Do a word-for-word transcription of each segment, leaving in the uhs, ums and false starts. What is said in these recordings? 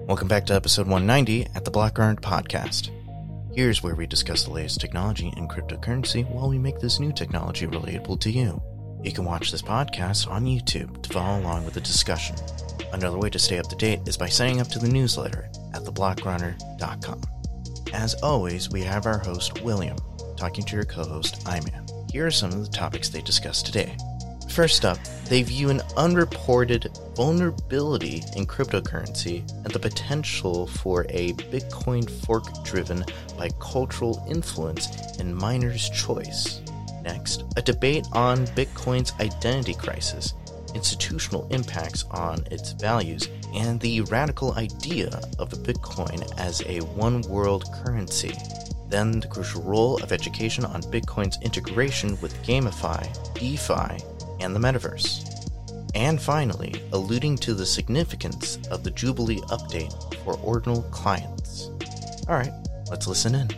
Welcome back to episode one ninety at the Blackguard Podcast. Here's where we discuss the latest technology in cryptocurrency while we make this new technology relatable to you. You can watch this podcast on YouTube to follow along with the discussion. Another way to stay up to date is by signing up to the newsletter at the block runner dot com. As always, we have our host, William, talking to your co-host, Iman. Here are some of the topics they discussed today. First up, they view an unreported vulnerability in cryptocurrency and the potential for a Bitcoin fork driven by cultural influence and miner's choice. Next, a debate on Bitcoin's identity crisis, institutional impacts on its values, and the radical idea of a Bitcoin as a one-world currency. Then the crucial role of education on Bitcoin's integration with GameFi, DeFi, and the metaverse. And finally, alluding to the significance of the Jubilee update for Ordinal clients. Alright, let's listen in.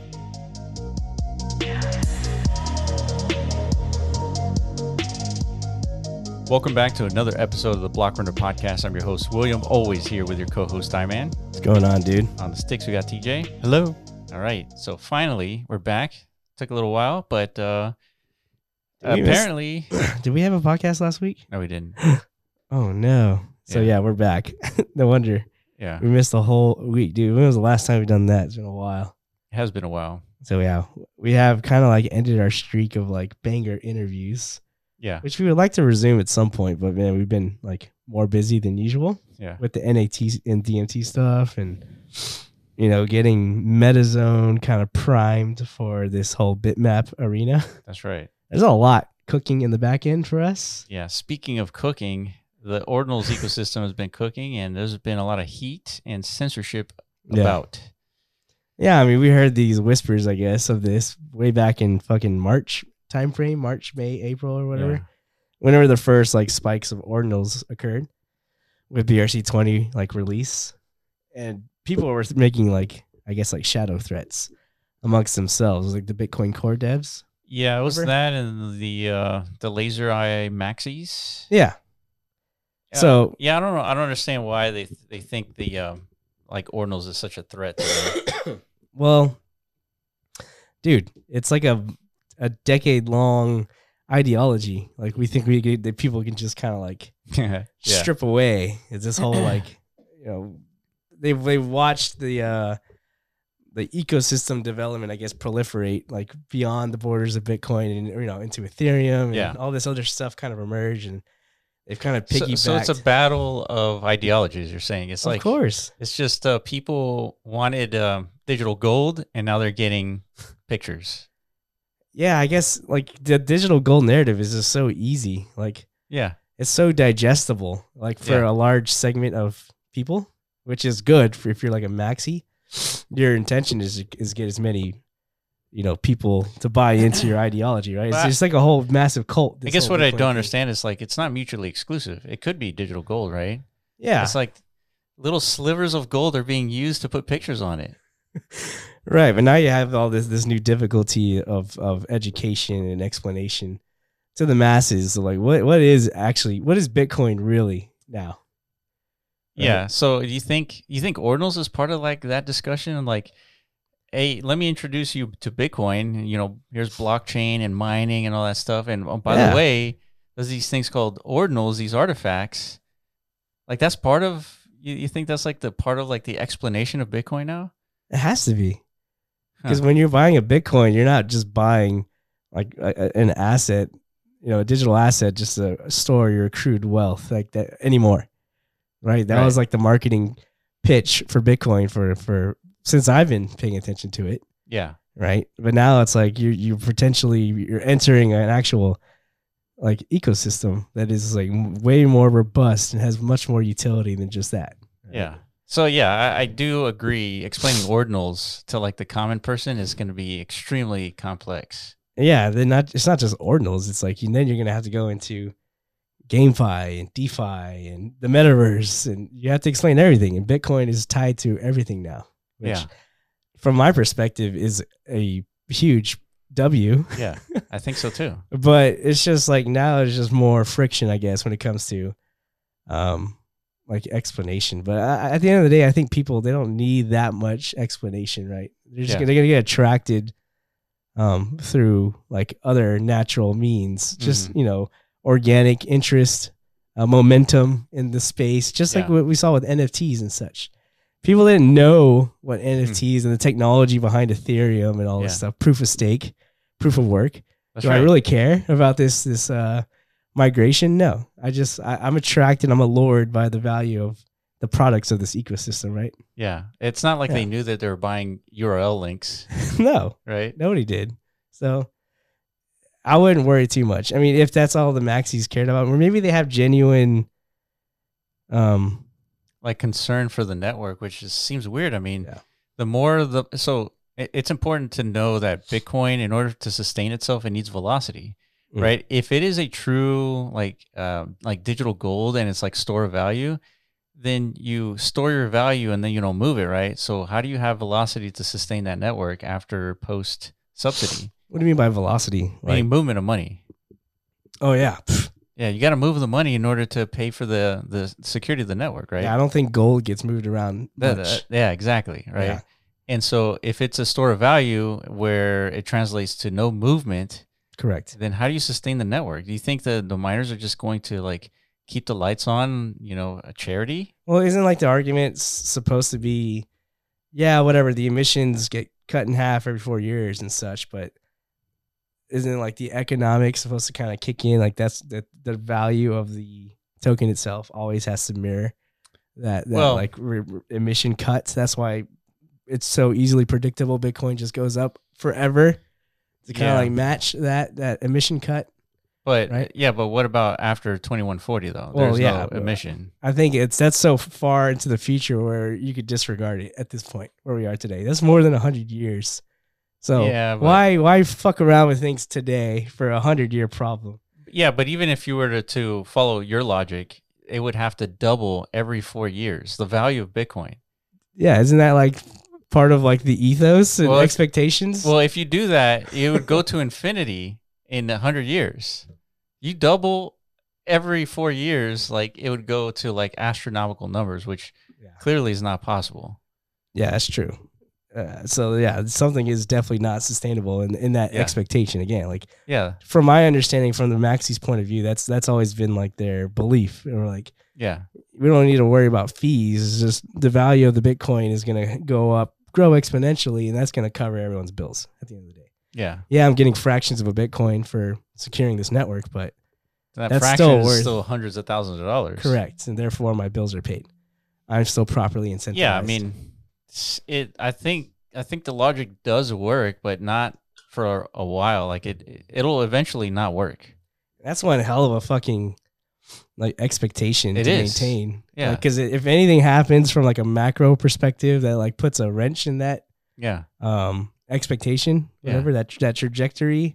Welcome back to another episode of the Block Runner Podcast. I'm your host, William, always here with your co-host, Iman. What's going on, dude? On the sticks, we got T J. Hello. All right, so finally, we're back. Took a little while, but uh, apparently... Miss... Did we have a podcast last week? No, we didn't. Oh, no. So, yeah, yeah we're back. No wonder. Yeah. We missed a whole week, dude. When was the last time we've done that? It's been a while. It has been a while. So, yeah, we have kind of like ended our streak of like banger interviews. Yeah. Which we would like to resume at some point, but man, we've been like more busy than usual. Yeah. With the N A T and D M T stuff and, you know, getting MetaZone kind of primed for this whole Bitmap arena. That's right. There's a lot cooking in the back end for us. Yeah. Speaking of cooking, the Ordinals ecosystem has been cooking, and there's been a lot of heat and censorship about. Yeah. yeah, I mean, we heard these whispers, I guess, of this way back in fucking March time frame, March, May, April, or whatever. Yeah. Whenever the first like spikes of Ordinals occurred with B R C twenty like release, and people were making like I guess like shadow threats amongst themselves, like the Bitcoin core devs. Yeah, it was Remember? that and the uh, the Laser Eye Maxis. Yeah. Yeah. So yeah, I don't know. I don't understand why they they think the um, like Ordinals is such a threat to them. Well, dude, it's like a a decade long ideology. Like we think we get, that people can just kind of like yeah. strip away. It's this whole like, you know, they've they've watched the uh, the ecosystem development, I guess, proliferate like beyond the borders of Bitcoin and you know into Ethereum and yeah. all this other stuff kind of emerge, and they've kind of piggybacked. So, so it's a battle of ideologies. You're saying it's like, of course, it's just uh, people wanted um, digital gold, and now they're getting pictures. Yeah, I guess like the digital gold narrative is just so easy. Like, yeah, it's so digestible, like for yeah. a large segment of people, which is good for if you're like a maxi. Your intention is is get as many, you know, people to buy into your ideology, right? It's But just like a whole massive cult. I guess what I don't thing. understand is like it's not mutually exclusive. It could be digital gold, right? Yeah, It's like little slivers of gold are being used to put pictures on it. right. But now you have all this this new difficulty of of education and explanation to the masses. So like, what what is actually what is Bitcoin really now? Right? Yeah. So do you think you think Ordinals is part of like that discussion? And like, hey, let me introduce you to Bitcoin. You know, here's blockchain and mining and all that stuff. And oh, by Yeah. the way, there's these things called Ordinals, these artifacts. Like that's part of you, you think that's like the part of like the explanation of Bitcoin now? It has to be. Because Huh. when you're buying a Bitcoin, you're not just buying like a, a- an asset, you know, a digital asset, just to store your accrued wealth like that anymore. Right. That Right. was like the marketing pitch for Bitcoin for, for since I've been paying attention to it. Yeah. Right. But now it's like you're, you potentially, you're entering an actual like ecosystem that is like way more robust and has much more utility than just that. Right? Yeah. So yeah, I, I do agree. Explaining Ordinals to like the common person is going to be extremely complex. Yeah, they're not. It's not just ordinals. It's like and then you're gonna have to go into GameFi and DeFi and the metaverse, and you have to explain everything. And Bitcoin is tied to everything now. Which, Yeah. from my perspective, is a huge W. Yeah, I think so too. But it's just like now it's just more friction, I guess, when it comes to, um, like explanation. But I, at the end of the day, I think people, they don't need that much explanation, right? They're just Yeah. gonna, they're gonna get attracted um, through like other natural means, just, Mhm. you know, organic interest, uh, momentum in the space, just like Yeah. what we saw with N F Ts and such. People didn't know what N F Ts and the technology behind Ethereum and all this Yeah. stuff, proof of stake, proof of work. That's Do right. I really care about this this uh, migration? No, I just I, I'm attracted. I'm allured by the value of the products of this ecosystem, right? Yeah. It's not like Yeah. they knew that they were buying U R L links, No, right? nobody did. So I wouldn't worry too much. I mean, if that's all the maxis cared about, or maybe they have genuine, um, Like concern for the network, which just seems weird. I mean, Yeah. the more the so it- it's important to know that Bitcoin, in order to sustain itself, it needs velocity, Mm. right? If it is a true like um, like digital gold and it's like store of value, then you store your value and then you don't move it, right? So how do you have velocity to sustain that network after post subsidy? what do you mean by velocity? Like, Meaning movement of money. oh yeah, Yeah, you got to move the money in order to pay for the the security of the network, right? yeah. I don't think gold gets moved around That- much. that- yeah, exactly, right? Yeah. And so if it's a store of value where it translates to no movement, Correct. then how do you sustain the network? Do you think the, the miners are just going to like keep the lights on, you know, a charity? Well, isn't like the argument s- supposed to be, yeah, whatever, the emissions get cut in half every four years and such, but isn't like the economics supposed to kind of kick in? Like that's the, the value of the token itself always has to mirror that, that Well- like re- re- emission cuts. That's why it's so easily predictable. Bitcoin just goes up forever to kind of Yeah. like match that, that emission cut. But Right. yeah, but what about after twenty-one forty though? Well, There's yeah, no but- emission. I think it's that's so far into the future where you could disregard it at this point where we are today. That's more than a hundred years. So Yeah, but- why why fuck around with things today for a hundred year problem? Yeah, but even if you were to, to follow your logic, it would have to double every four years, the value of Bitcoin. Yeah, isn't that like part of like the ethos and Well, if- expectations? Well, if you do that, it would go to infinity in a hundred years. You double every four years, like it would go to like astronomical numbers, which Yeah. clearly is not possible. Yeah, that's true. Uh, so yeah, something is definitely not sustainable in, in that Yeah. expectation. Again, like Yeah, from my understanding, from the Maxi's point of view, that's that's always been like their belief. Or like yeah, we don't need to worry about fees. It's just the value of the Bitcoin is going to go up, grow exponentially, and that's going to cover everyone's bills at the end of the day. yeah. Yeah, I'm getting fractions of a Bitcoin for securing this network, but That That's fraction still is worth- still hundreds of thousands of dollars. correct, and therefore my bills are paid. I'm still properly incentivized. Yeah, I mean, s- it. I think I think the logic does work, but not for a while. Like it, it'll eventually not work. that's one hell of a fucking like expectation It to is. maintain. Yeah. because if anything happens from like a macro perspective that like puts a wrench in that Yeah, um expectation, Yeah. whatever that that trajectory,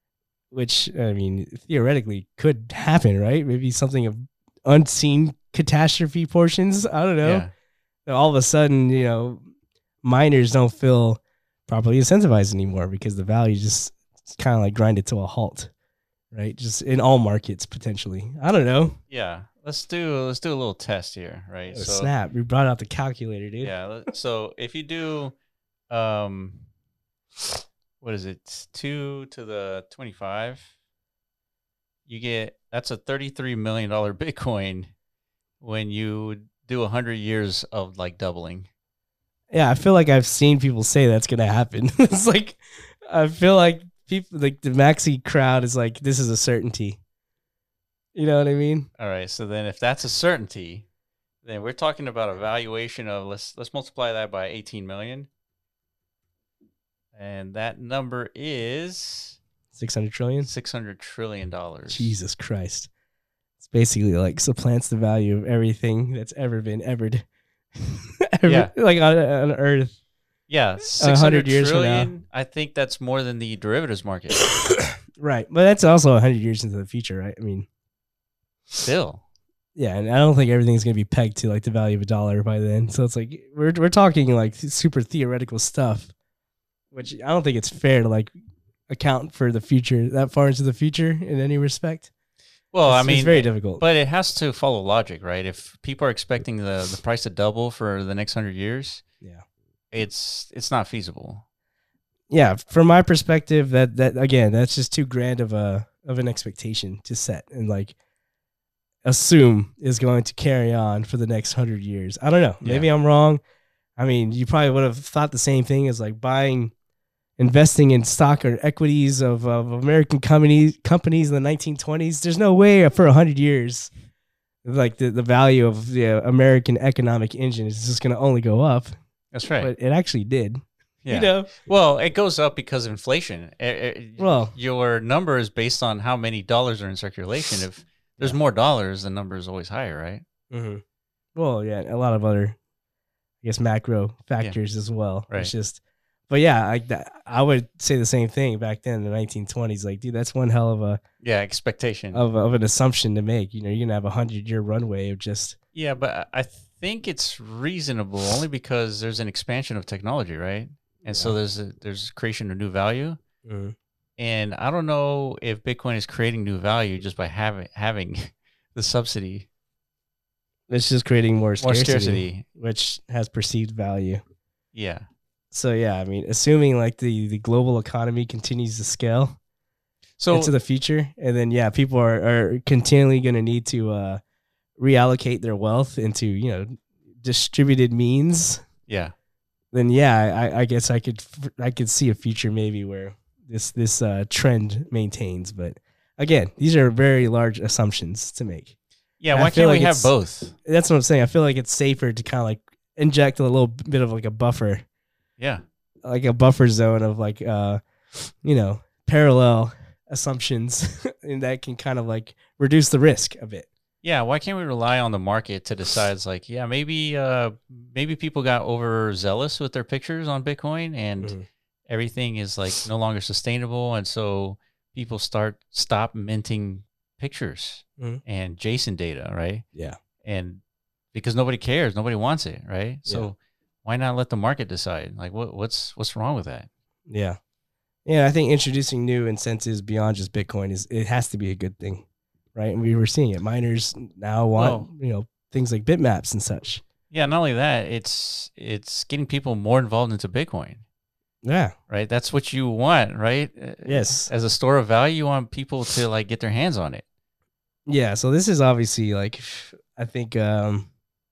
which I mean theoretically could happen, right? Maybe something of unseen catastrophe portions. I don't know. yeah, All of a sudden, you know, miners don't feel properly incentivized anymore because the value just kind of like grinded to a halt, right? Just in all markets potentially. I don't know. yeah. Let's do let's do a little test here, right? Oh, snap! We brought out the calculator, dude. Yeah. let- So if you do, um, what is it? Two to the twenty-five. You get that's a thirty-three million dollar Bitcoin when you do a hundred years of like doubling. Yeah, I feel like I've seen people say that's gonna happen. It's like I feel like people like the maxi crowd is like this is a certainty. You know what I mean? All right. So then, if that's a certainty, then we're talking about a valuation of let's let's multiply that by eighteen million, and that number is Six hundred trillion. six hundred trillion dollars. Jesus Christ! It's basically like supplants the value of everything that's ever been evered. Ever- Yeah. like on, on Earth. Yeah, six hundred hundred years from now. trillion. I think that's more than the derivatives market. Right, but that's also a hundred years into the future, right? I mean, Still, yeah, and I don't think everything's gonna be pegged to like the value of a dollar by then. So it's like we're we're talking like super theoretical stuff, which I don't think it's fair to like account for the future that far into the future in any respect. Well, It's- I it's mean, very difficult. But it has to follow logic, right? If people are expecting the, the price to double for the next hundred years, yeah. it's it's not feasible. Yeah, from my perspective, that that again, that's just too grand of a of an expectation to set and like assume is going to carry on for the next hundred years. I don't know. Maybe I'm wrong. I mean, you probably would have thought the same thing as like buying, investing in stock or equities of, of American companies companies in the nineteen twenties. There's no way for a hundred years, like the, the value of the American economic engine is just going to only go up. That's right. But it actually did. Yeah. You know, Well, it goes up because of inflation. It- it- Well- your number is based on how many dollars are in circulation. If there's more dollars, the number is always higher, right? Mm-hmm. Well, yeah, a lot of other, I guess, macro factors as well. Right. It's just, but yeah, I that, I would say the same thing back then in the nineteen twenties. Like, dude, that's one hell of a Yeah, expectation. of, of an assumption to make. You know, you're gonna have a hundred year runway of just Yeah, but I I think it's reasonable only because there's an expansion of technology, right? And so Yeah. there's a, there's creation of new value. mm, And I don't know if Bitcoin is creating new value just by having having the subsidy, it's just creating more more scarcity, scarcity. which has perceived value. Yeah. So yeah, I mean, assuming like the the global economy continues to scale So into the future, and then yeah, people are are continually going to need to uh, reallocate their wealth into you know distributed means. yeah, Then yeah, I, I guess I could I could see a future maybe where this this uh, trend maintains. But again, these are very large assumptions to make. yeah. I Why feel can't like we have it's- both? That's what I'm saying. I feel like it's safer to kind of like inject a little bit of like a buffer, Yeah. like a buffer zone of like uh, you know, parallel assumptions, and that can kind of like reduce the risk a bit. Yeah, why can't we rely on the market to decide? It's like, yeah, maybe uh, maybe people got overzealous with their pictures on Bitcoin, and Mhm. everything is like no longer sustainable, and so people start stop minting pictures Mhm. and JSON data, right? Yeah. And because nobody cares, nobody wants it, right? So Yeah. why not let the market decide? Like, what what's what's wrong with that? Yeah. Yeah, I think introducing new incentives beyond just Bitcoin is it has to be a good thing, right? And we were seeing it. Miners now want, Well- you know, things like bitmaps and such. Yeah, not only that, it's it's getting people more involved into Bitcoin, Yeah. right? That's what you want, right? Uh, Yes. As a store of value, you want people to like get their hands on it. Yeah, so this is obviously like I think um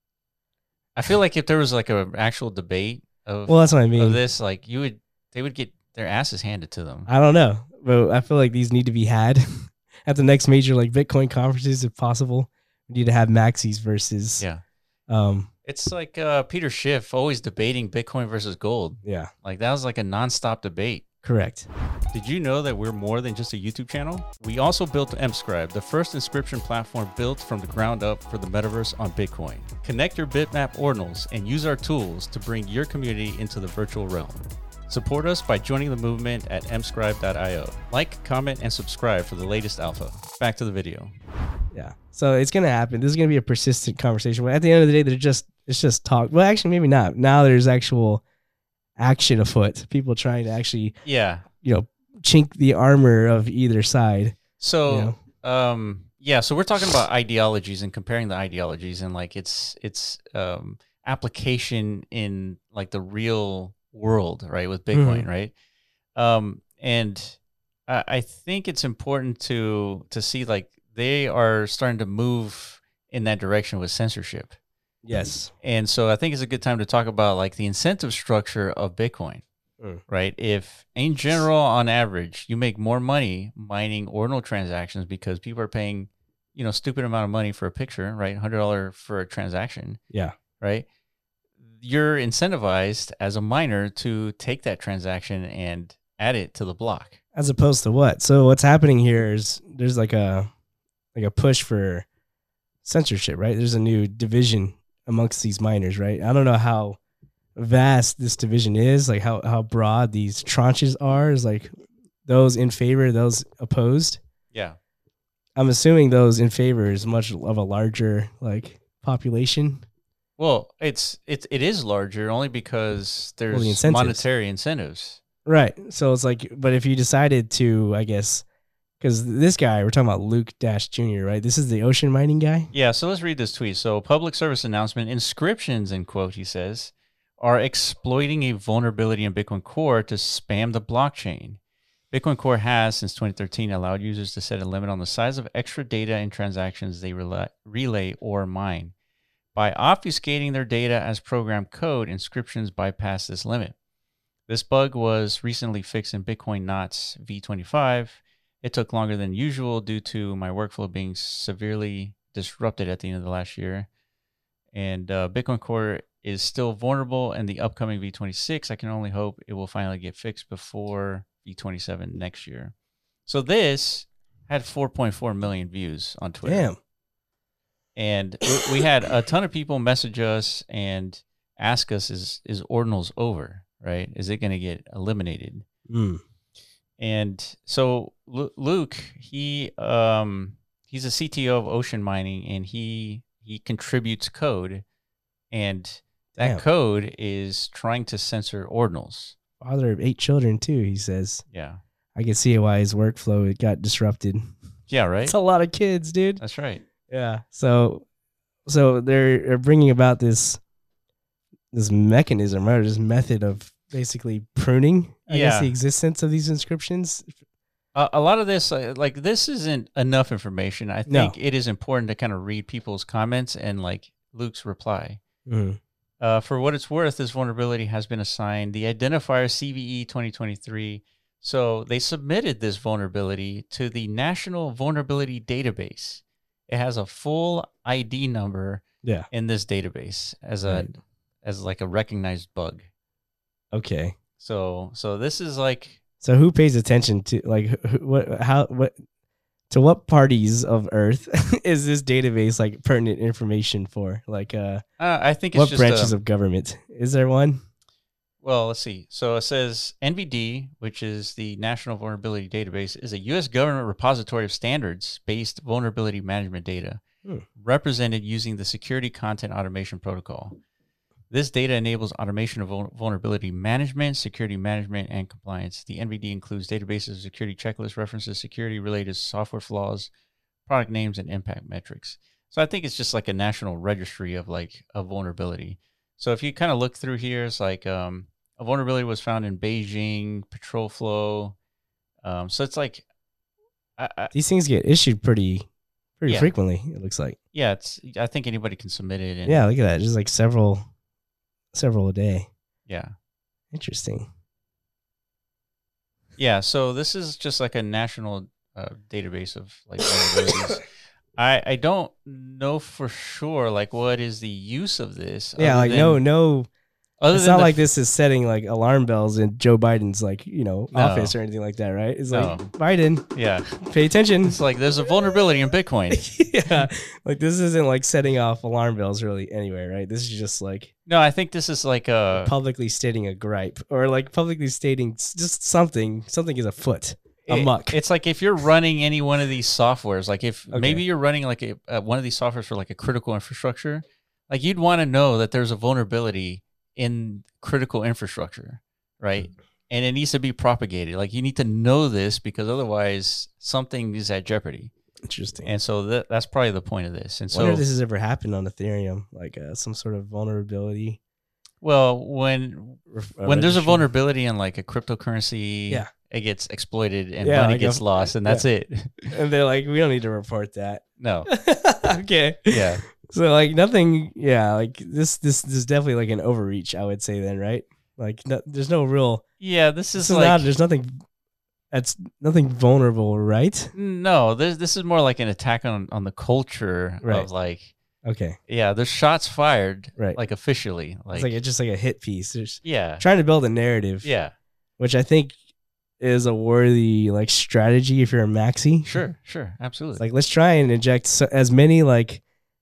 I feel like if there was like an actual debate of, well that's what I mean. of this, like you would, they would get their asses handed to them. I don't know, but I feel like these need to be had at the next major like Bitcoin conferences if possible. We need to have maxis versus Yeah. um It's like uh, Peter Schiff always debating Bitcoin versus gold. yeah, Like that was like a nonstop debate. correct. Did you know that we're more than just a YouTube channel? We also built MScribe, the first inscription platform built from the ground up for the metaverse on Bitcoin. Connect your Bitmap ordinals and use our tools to bring your community into the virtual realm. Support us by joining the movement at m scribe dot i o. Like, comment, and subscribe for the latest alpha. Back to the video. Yeah. So it's gonna happen. This is gonna be a persistent conversation. But at the end of the day, they're just it's just talk. Well, actually, maybe not. Now there's actual action afoot. People trying to actually, Yeah. you know, chink the armor of either side. So, um, yeah, so we're talking about ideologies and comparing the ideologies and like its its um, application in like the real world, right? With Bitcoin, right? Um, and I, I think it's important to to see like they are starting to move in that direction with censorship. Yes. And so I think it's a good time to talk about like the incentive structure of Bitcoin, Mm. right? If in general, on average, you make more money mining ordinal transactions because people are paying, you know, stupid amount of money for a picture, right? one hundred dollars for a transaction, Yeah. right? You're incentivized as a miner to take that transaction and add it to the block. As opposed to what? So what's happening here is there's like a like a push for censorship, right? There's a new division amongst these miners, right? I don't know how vast this division is, like how, how broad these tranches are, is like those in favor, those opposed. Yeah. I'm assuming those in favor is much of a larger like population. Well, it's it's it is larger only because there's incentives. monetary incentives. Right. So it's like, but if you decided to, I guess, Because this guy, we're talking about Luke Dash Junior, right? This is the ocean mining guy. Yeah, so let's read this tweet. So, public service announcement, inscriptions, in quote, he says, are exploiting a vulnerability in Bitcoin Core to spam the blockchain. Bitcoin Core has, since twenty thirteen, allowed users to set a limit on the size of extra data and transactions they relay, relay or mine. By obfuscating their data as program code, inscriptions bypass this limit. This bug was recently fixed in Bitcoin Knots v twenty-five. It took longer than usual due to my workflow being severely disrupted at the end of the last year. And uh, Bitcoin Core is still vulnerable in the upcoming v twenty-six. I can only hope it will finally get fixed before v twenty-seven next year. So this had four point four million views on Twitter. Damn. And we had a ton of people message us and ask us, is, is Ordinals over, right? Is it going to get eliminated? Mm. And so Luke, he um, he's a C T O of Ocean Mining, and he he contributes code, and that Damn. code is trying to censor Ordinals. Father of eight children, too, he says. Yeah. I can see why his workflow it got disrupted. Yeah, right? It's a lot of kids, dude. That's right. Yeah. So so they're, they're bringing about this this mechanism, right? This method of basically pruning, I Yeah. guess, the existence of these inscriptions. Uh, a lot of this, uh, like, this isn't enough information. I No. think it is important to kind of read people's comments and, like, Luke's reply. Mm. Uh, for what it's worth, this vulnerability has been assigned the identifier C V E twenty twenty-three. So they submitted this vulnerability to the National Vulnerability Database. It has a full I D number Yeah. in this database as a Right. as like a recognized bug. Okay. So so this is like So who pays attention to like who, what how what to what parties of Earth is this database like pertinent information for? Like uh, uh, I think it's what just branches a, of government? Is there one? well, let's see. So it says N V D, which is the National Vulnerability Database, is a U S government repository of standards-based vulnerability management data Hmm. represented using the Security Content Automation Protocol. This data enables automation of vul- vulnerability management, security management, and compliance. The N V D includes databases, security checklists, references, security-related software flaws, product names, and impact metrics. So I think it's just like a national registry of like a vulnerability. So if you kind of look through here, it's like um, a vulnerability was found in Beijing, Patrol Flow. Um, so it's like, I, I, These things get issued pretty pretty Yeah. frequently. It looks like. yeah, it's. I think anybody can submit it. And, Yeah, look at that. Just like several, several a day. yeah. Interesting. Yeah, so this is just like a national uh, database of like vulnerabilities. I I don't know for sure like what is the use of this. Yeah, other like than- no, no. Other It's than not the like f- this is setting like alarm bells in Joe Biden's like you know No. office or anything like that, right? It's like No. Biden, Yeah, pay attention. it's like there's a vulnerability in Bitcoin. Yeah, like this isn't like setting off alarm bells really anyway, right? This is just like No, I think this is like a publicly stating a gripe or like publicly stating s- just something. Something is afoot, it- amok. It's like if you're running any one of these softwares, like if Okay. maybe you're running like a, uh, one of these softwares for like a critical infrastructure, like you'd want to know that there's a vulnerability in critical infrastructure, right? And it needs to be propagated. Like you need to know this because otherwise something is at jeopardy. Interesting. And so that, that's probably the point of this. And I wonder so, if this has ever happened on Ethereum, like uh, some sort of vulnerability. well, when ref- uh, when there's a registry. vulnerability in like a cryptocurrency, Yeah. it gets exploited and Yeah, money like gets a- lost, and that's it. and they're like, we don't need to report that. No, Okay. yeah. So like nothing, yeah, like this, this, this is definitely like an overreach, I would say then, right? Like no, there's no real, Yeah, this this is is like not, there's nothing, that's nothing vulnerable, right? no, this this is more like an attack on on the culture Right. of like, Okay, yeah, there's shots fired, right. like officially, like, it's like it's just like a hit piece. There's yeah, trying to build a narrative, yeah, which I think is a worthy like strategy if you're a maxi. sure, sure, absolutely. It's like let's try and inject so, as many like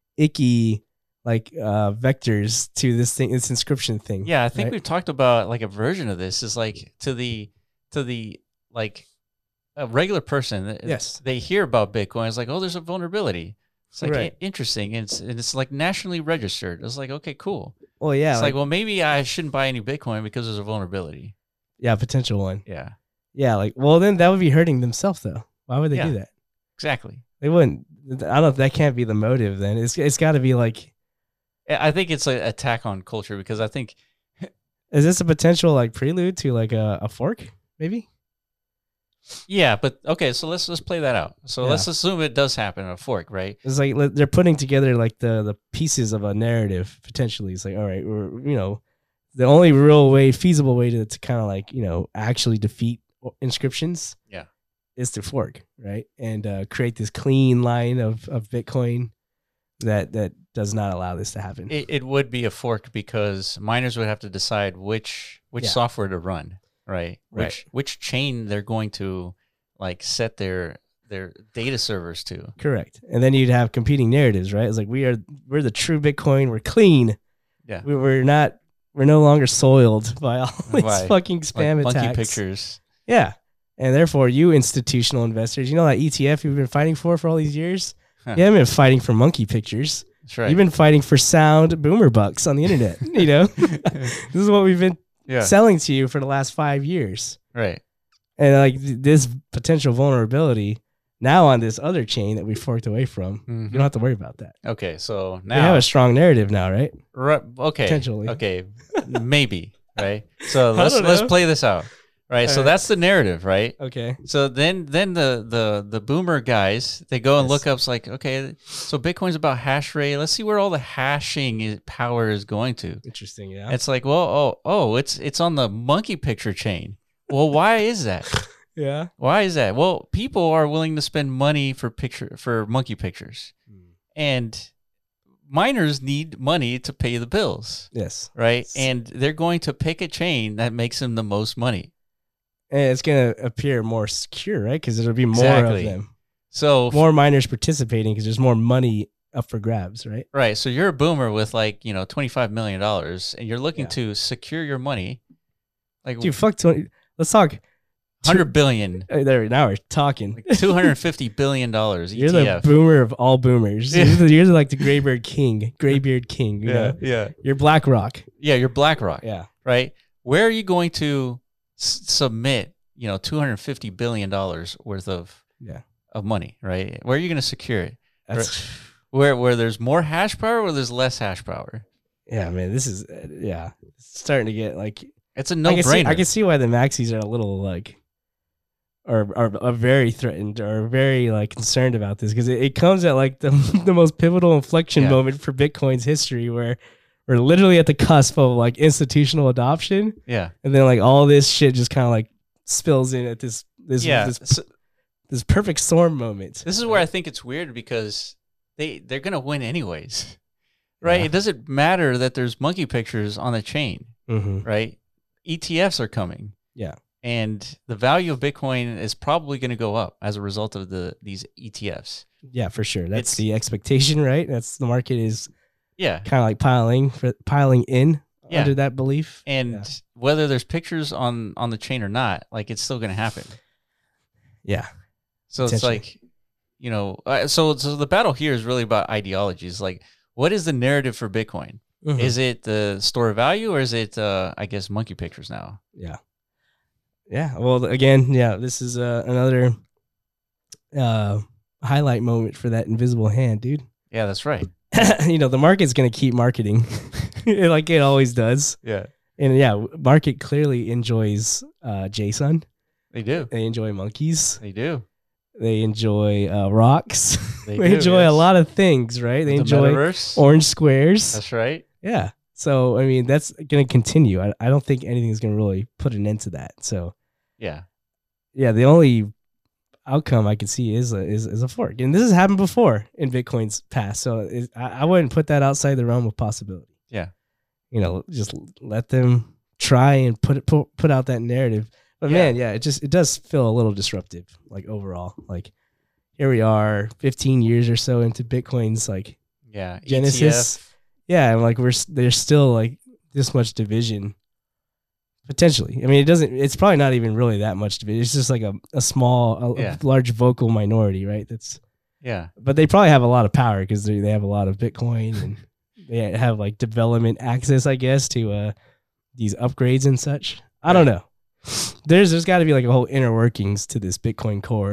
icky like uh vectors to this thing, this inscription thing. Yeah, I think right? we've talked about like a version of this is like to the to the like a regular person. th- Yes. they hear about Bitcoin. It's like, oh, there's a vulnerability. It's like Right. i- interesting, and it's and it's like nationally registered. It's like, okay, cool. Well, yeah, it's like, like, well, maybe I shouldn't buy any Bitcoin because there's a vulnerability. yeah, potential one. Yeah, Yeah, like well, then that would be hurting themselves though. Why would they Yeah. do that? Exactly. They wouldn't. I don't. That can't be the motive. Then it's it's got to be like, I think it's an attack on culture because I think is this a potential like prelude to like a, a fork? Maybe. yeah, but okay, so let's let's play that out. So Yeah. let's assume it does happen in a fork, right? It's like li- they're putting together like the the pieces of a narrative potentially. It's like, all right, we're you know, the only real way, feasible way to to kind of like you know actually defeat inscriptions. Yeah. Is to fork, right, and uh, create this clean line of of Bitcoin that that does not allow this to happen. It, it would be a fork because miners would have to decide which which Yeah. software to run, right? Right. Which which chain they're going to like set their their data servers to. Correct. And then you'd have competing narratives, right? It's like we are we're the true Bitcoin. We're clean. Yeah. We, we're not. We're no longer soiled by all these By, fucking spam like attacks. monkey pictures. Yeah. And therefore, you institutional investors, you know that E T F you've been fighting for for all these years? Huh. You haven't been fighting for monkey pictures. That's right. You've been fighting for sound boomer bucks on the internet. You know, this is what we've been yeah. selling to you for the last five years. Right. And like th- this potential vulnerability now on this other chain that we forked away from, Mhm. you don't have to worry about that. Okay. So We have now a strong narrative now, right? Ru- okay. Potentially. Okay. Maybe. Right. So I let's don't let's know. play this out. Right. So Alright. that's the narrative, right? Okay. So then then the the the boomer guys, they go and Yes. look up, it's like, okay, so Bitcoin's about hash rate. Let's see where all the hashing is, power is going to. Interesting. Yeah. It's like, well, oh, oh, it's it's on the monkey picture chain. Well, why is that? yeah. Why is that? Well, people are willing to spend money for picture for monkey pictures. And miners need money to pay the bills, Yes. right? And they're going to pick a chain that makes them the most money. And it's going to appear more secure, right? Because there'll be more Exactly. of them. So More miners participating because there's more money up for grabs, right? right, so you're a boomer with like, you know, twenty-five million dollars and you're looking Yeah. to secure your money. Like Dude, fuck twenty. Let's talk. one hundred billion, Uh, There, now we're talking. like two hundred fifty billion dollars You're E T F. the boomer of all boomers. Yeah. You're, the, you're the, like the graybeard king, graybeard king. You know? yeah. You're BlackRock. Yeah, you're BlackRock, Yeah. right? Where are you going to s- submit, you know, two hundred fifty billion dollars worth of Yeah. of money, right? Where are you going to secure it? That's Where where there's more hash power or there's less hash power? yeah, man. This is uh, yeah. It's starting to get like It's a I can see no-brainer. I can see why the maxis are a little like are are, are very threatened or very like concerned about this because it, it comes at like the the most pivotal inflection Yeah. moment for Bitcoin's history where we're literally at the cusp of like institutional adoption yeah. and then like all this shit just kind of like spills in at this this Yeah. this, So this perfect storm moment. this is where I think it's weird because they they're going to win anyways. Right? Yeah. It doesn't matter that there's monkey pictures on the chain, Mm-hmm. right? E T Fs are coming. Yeah. And the value of Bitcoin is probably going to go up as a result of the these E T Fs. Yeah, for sure. That's It's- the expectation, right? That's the market is Yeah. kind of like piling for piling in Yeah. under that belief. And Yeah. whether there's pictures on on the chain or not, like it's still going to happen. Yeah. So it's Potentially. like, you know, uh, so so the battle here is really about ideologies. Like, what is the narrative for Bitcoin? Mhm. Is it the store of value or is it, uh, I guess, monkey pictures now? Yeah. Yeah. Well, again, yeah, this is uh, another uh, highlight moment for that invisible hand, dude. Yeah, that's right. You know, the market's going to keep marketing like it always does. Yeah, And yeah, market clearly enjoys uh, JSON. they do. They enjoy monkeys. They do. They enjoy uh, rocks. They They, do, enjoy yes. a lot of things, right? They The enjoy metaverse. orange squares. That's right. Yeah. So, I mean, that's going to continue. I, I don't think anything's going to really put an end to that. So, Yeah. yeah, the only outcome I can see is a, is, is a fork. And this has happened before in Bitcoin's past. So, it, I, I wouldn't put that outside the realm of possibility. Yeah. You know, just let them try and put it put, put out that narrative. But Yeah. man, yeah, it just it does feel a little disruptive, like overall. Like here we are, fifteen years or so into Bitcoin's like Yeah. Genesis. E T F. yeah, and like we're s- there's still like this much division potentially. I mean, it doesn't. It's probably not even really that much division. It's just like a a small, a, Yeah. a large vocal minority, right? That's Yeah. but they probably have a lot of power because they they have a lot of Bitcoin and they have like development access, I guess, to uh these upgrades and such. I don't know. There's there's got to be like a whole inner workings to this Bitcoin core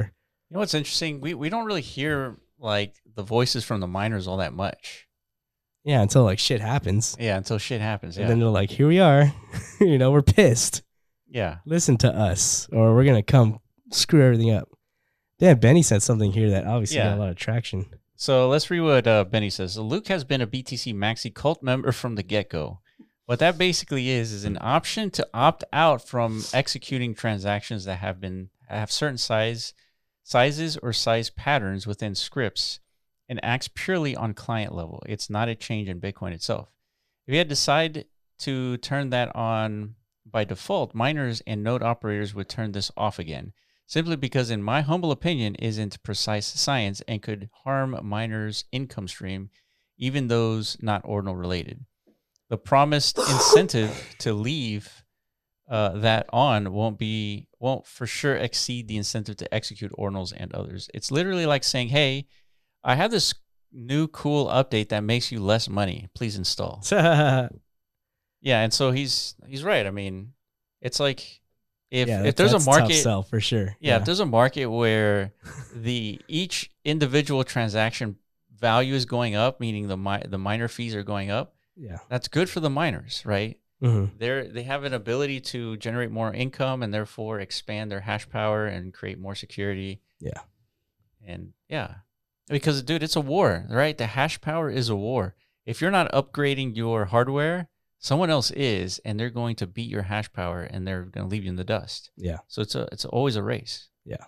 You know what's interesting? We we don't really hear like the voices from the miners all that much. Yeah, until like shit happens. Yeah, until shit happens. Yeah. And then they're like, here we are. You know, we're pissed. Yeah. Listen to us, or we're gonna come screw everything up. Damn, Benny said something here that obviously Yeah. got a lot of traction. So let's read what uh, Benny says. Luke has been a B T C Maxi cult member from the get-go. What that basically is is an option to opt out from executing transactions that have been have certain size sizes or size patterns within scripts and acts purely on client level. It's not a change in Bitcoin itself. If you had decided to turn that on by default, miners and node operators would turn this off again, simply because, in my humble opinion, isn't precise science and could harm miners' income stream, even those not ordinal related. The promised incentive to leave uh, that on won't be won't for sure exceed the incentive to execute ordinals and others. It's literally like saying, "Hey, I have this new cool update that makes you less money. Please install." Yeah, and so he's he's right. I mean, it's like if yeah, if there's a that's tough market, sell for sure. yeah, if there's a market where the each individual transaction value is going up, meaning the mi- the miner fees are going up, yeah, that's good for the miners, right? mm-hmm. They're they have an ability to generate more income and therefore expand their hash power and create more security. Yeah, and yeah, because dude, it's a war, right? The hash power is a war. If you're not upgrading your hardware, someone else is, and they're going to beat your hash power, and they're going to leave you in the dust. Yeah. So it's a it's always a race. Yeah.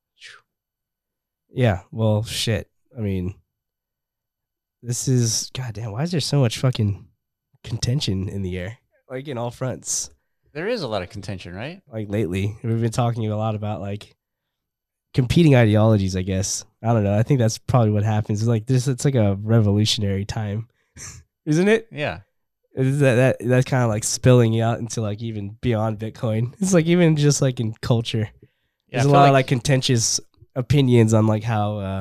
Yeah. Well, shit. I mean, this is goddamn. Why is there so much fucking contention in the air, like in all fronts? There is a lot of contention, right? Like lately, we've been talking a lot about like competing ideologies. I guess I don't know. I think that's probably what happens. It's like this. It's like a revolutionary time, isn't it? Yeah. Is that, that that's kind of like spilling out into like even beyond Bitcoin. It's like even just like in culture, Yeah, there's I a feel lot like, of like contentious opinions on like how uh,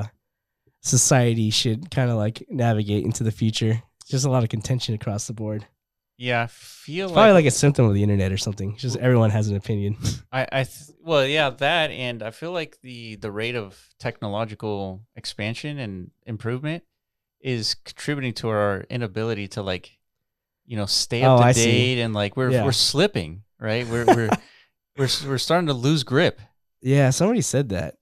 society should kind of like navigate into the future. Just a lot of contention across the board. yeah, I feel It's probably like, like a symptom of the internet or something. It's just everyone has an opinion. I I th- well, yeah, that, and I feel like the the rate of technological expansion and improvement is contributing to our inability to like, you know, stay up Oh, to I date, see. and like we're Yeah. we're slipping, right? We're we're we're we're starting to lose grip. Yeah, somebody said that,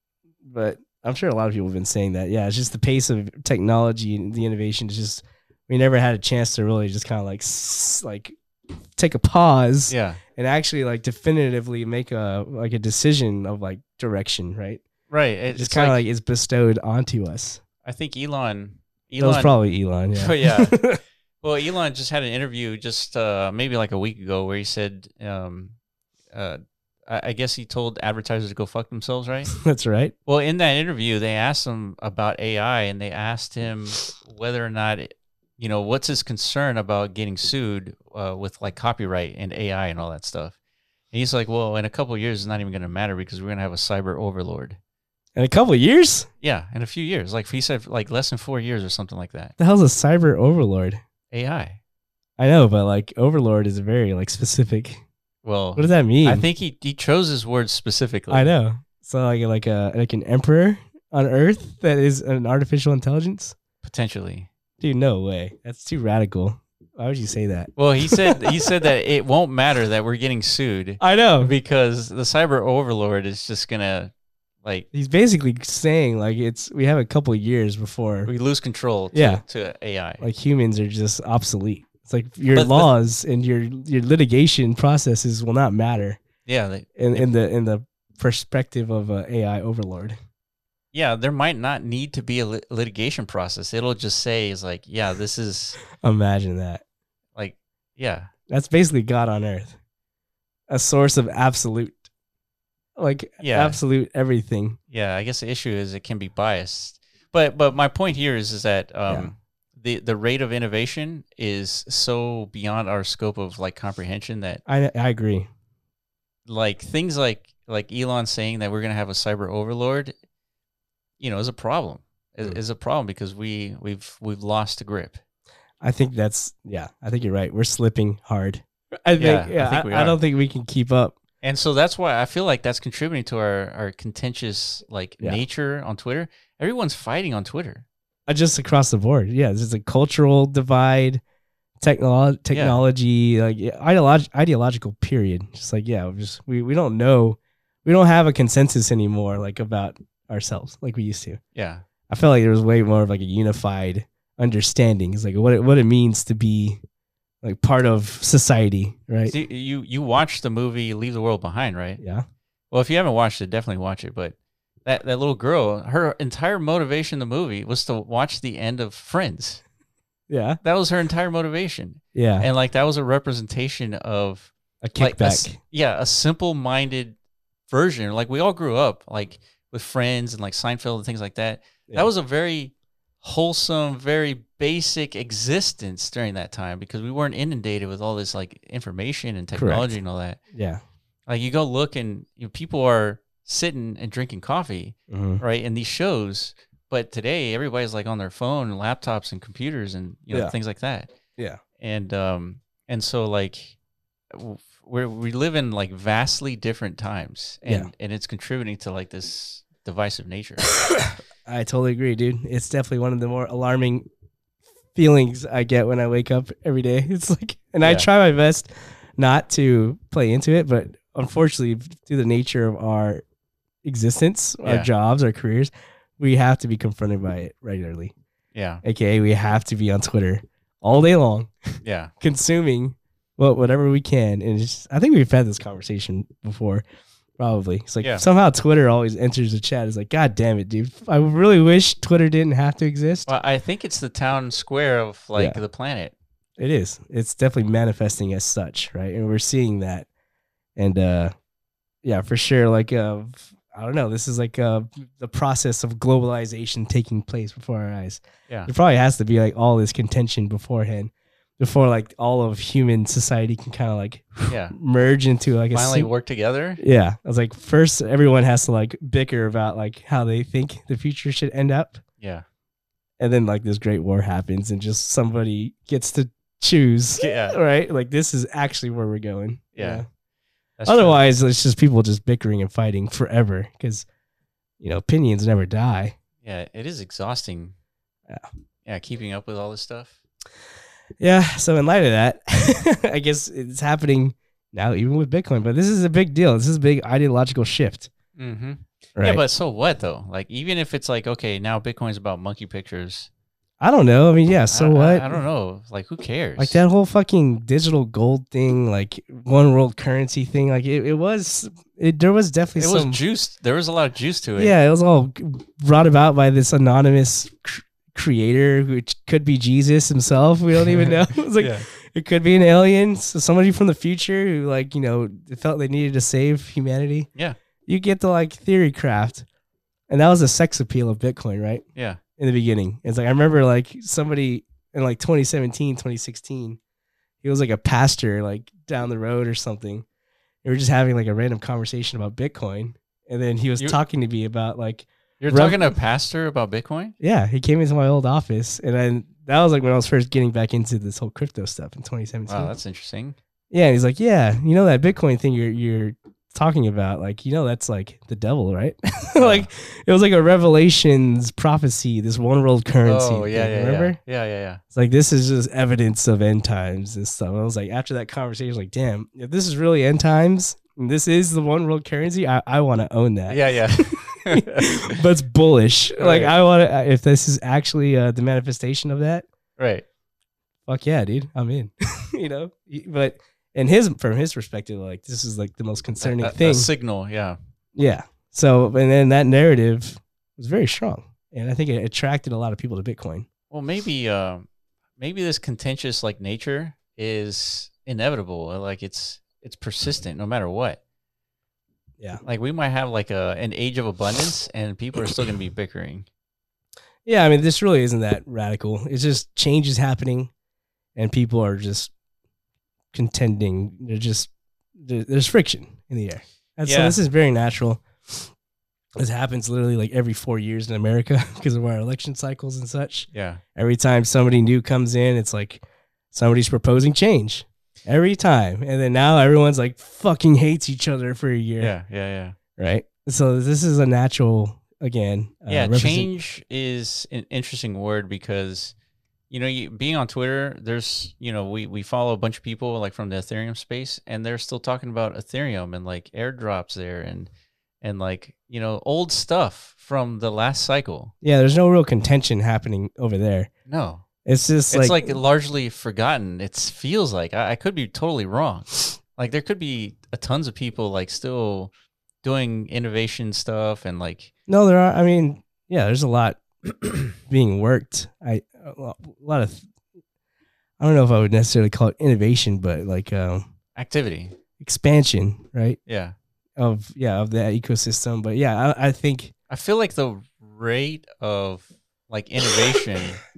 but I'm sure a lot of people have been saying that. Yeah, it's just the pace of technology and the innovation is just, we never had a chance to really just kind of like s- like take a pause Yeah, and actually like definitively make a like a decision of like direction, right? right. It It, just it's kind of like, like is bestowed onto us. I think Elon That was Elon probably Elon. Yeah. Oh, yeah. Well, Elon just had an interview just uh, maybe like a week ago where he said, um, uh, I, I guess he told advertisers to go fuck themselves, right? That's right. Well, in that interview, they asked him about A I, and they asked him whether or not, it, you know, what's his concern about getting sued uh, with like copyright and A I and all that stuff. And he's like, well, in a couple of years, it's not even going to matter because we're going to have a cyber overlord. In a couple of years, Yeah, in a few years. Like he said, like less than four years or something like that. the hell's a cyber overlord? A I. I know, but like overlord is very like specific. Well, What does that mean? I think he, he chose his words specifically. I know. So like like a like an emperor on Earth that is an artificial intelligence? Potentially. Dude, no way. That's too radical. Why would you say that? Well, he said he said that it won't matter that we're getting sued I know. because the cyber overlord is just gonna like He's basically saying like it's we have a couple of years before we lose control to, Yeah. to A I. like humans are just obsolete. It's like your But- but- laws and your your litigation processes will not matter yeah, they, in, in the in the perspective of a A I overlord. yeah, there might not need to be a lit- litigation process. It'll just say is like, yeah, this is Imagine that. like, yeah, That's basically God on Earth, a source of absolute, like Yeah. absolute everything. yeah. I guess the issue is it can be biased. But but my point here is is that um, Yeah. the the rate of innovation is so beyond our scope of like comprehension that I I agree. like things like like Elon saying that we're gonna have a cyber overlord, you know, is a problem. Is, Mm. is a problem because we we've we've lost the grip. I think that's yeah. I think you're right. We're slipping hard. I think Yeah, yeah. I think I, we I are. don't think we can keep up And so that's why I feel like that's contributing to our, our contentious like Yeah. nature on Twitter. Everyone's fighting on Twitter. Uh, Just across the board. Yeah, this is a cultural divide, technolo- technology, like ideolog- ideological period. Just like, yeah, we're just we, we don't know. We don't have a consensus anymore like about ourselves like we used to. Yeah. I felt like there was way more of like a unified understanding. It's like what it, what it means to be like part of society, right? See, you you watched the movie Leave the World Behind, right? Yeah. Well, if you haven't watched it, definitely watch it. But that, that little girl, her entire motivation in the movie was to watch the end of Friends. Yeah. That was her entire motivation. Yeah. And like that was a representation of A like a kickback. s- yeah, a simple-minded version. Like we all grew up like with Friends and like Seinfeld and things like that. Yeah. That was a very wholesome, very basic existence during that time because we weren't inundated with all this like information and technology Correct. and all that. Yeah. Like you go look and you know, people are sitting and drinking coffee, hmm right, in these shows. But today everybody's like on their phone and laptops and computers and you know Yeah. things like that. Yeah. And um and so like w- we we live in like vastly different times, and Yeah. and it's contributing to like this divisive nature. I totally agree, dude. It's definitely one of the more alarming feelings I get when I wake up every day. It's like, and I Yeah. try my best not to play into it, but unfortunately, through the nature of our existence, our Yeah. jobs, our careers, we have to be confronted by it regularly. Yeah, A K A, we have to be on Twitter all day long, yeah, consuming well whatever we can. And it's just, I think we've had this conversation before. Probably. It's like Yeah. somehow Twitter always enters the chat. It's like, God damn it, dude. I really wish Twitter didn't have to exist. well, I think it's the town square of like Yeah. the planet. It is. It's definitely manifesting as such, right? And we're seeing that. And uh yeah, for sure. Like uh I don't know. This is like uh the process of globalization taking place before our eyes. Yeah, There probably has to be like all this contention beforehand before like all of human society can kind of like yeah. merge into like a Finally sing- work together. Yeah. I was like, first everyone has to like bicker about like how they think the future should end up. Yeah, And then like this great war happens and just somebody gets to choose. yeah. Right? Like this is actually where we're going. Yeah. That's true. Otherwise, it's just people just bickering and fighting forever because, you know, opinions never die. yeah, it is exhausting. Yeah. Yeah, keeping up with all this stuff. Yeah. So in light of that, I guess it's happening now, even with Bitcoin. But this is a big deal. This is a big ideological shift. Mm-hmm. Right? Yeah, but so what though? Like, even if it's like, okay, now Bitcoin's about monkey pictures. I don't know. I mean, yeah. So I, what? I, I don't know. Like, who cares? Like that whole fucking digital gold thing, like one world currency thing. Like it, it was, it, there was definitely It was some juiced. There was a lot of juice to it. Yeah, it was all brought about by this anonymous cr- creator, which could be Jesus himself. We don't even know. It's like Yeah. it could be an alien, so somebody from the future who, like, you know, felt they needed to save humanity. Yeah. You get the like theory craft, and that was the sex appeal of Bitcoin, right? Yeah. In the beginning, it's like I remember like somebody in like twenty seventeen, twenty sixteen, he was like a pastor like down the road or something. They were just having like a random conversation about Bitcoin, and then he was You- talking to me about like. You're Rev- talking to a pastor about Bitcoin? Yeah, he came into my old office, and then that was like when I was first getting back into this whole crypto stuff in twenty seventeen. Wow, that's interesting. Yeah, and he's like, "Yeah, you know that Bitcoin thing you're you're talking about, like, you know that's like the devil, right?" Like it was like a Revelations prophecy, this one world currency. Oh, yeah, thing, yeah, remember? yeah. Yeah, yeah, yeah. It's like this is just evidence of end times and stuff. I was like, after that conversation, I was like, damn, if this is really end times, and this is the one world currency, I, I want to own that. Yeah, yeah. But it's bullish. Like Right. I want to, if this is actually uh, the manifestation of that, Right. fuck yeah, dude, I'm in. You know, but in his from his perspective, like this is like the most concerning A- a- thing. A signal, yeah. Yeah. So and then that narrative was very strong, and I think it attracted a lot of people to Bitcoin. Well, maybe uh, maybe this contentious like nature is inevitable. Like it's it's persistent no matter what. Yeah. Like we might have like a an age of abundance and people are still going to be bickering. Yeah, I mean, this really isn't that radical. It's just change is happening, and people are just contending. They're just there- there's friction in the air. And so Yeah. this is very natural. This happens literally like every four years in America because of our election cycles and such. Yeah. Every time somebody new comes in, it's like somebody's proposing change. every time. And then now everyone's like fucking hates each other for a year. Yeah, yeah, yeah. Right. So this is a natural, again. Uh, Yeah, represent- change is an interesting word because, you know, you, being on Twitter, there's, you know, we, we follow a bunch of people like from the Ethereum space, and they're still talking about Ethereum and like airdrops there and, and like, you know, old stuff from the last cycle. Yeah, there's no real contention happening over there. No. It's just It's like, like, largely forgotten. It feels like I, I could be totally wrong. Like there could be a tons of people like still doing innovation stuff and like no, there are. I mean, yeah, there's a lot being worked. I a lot, a lot of. I don't know if I would necessarily call it innovation, but like um, activity. expansion, right? Yeah. Of yeah of that ecosystem. But yeah, I, I think I feel like the rate of like innovation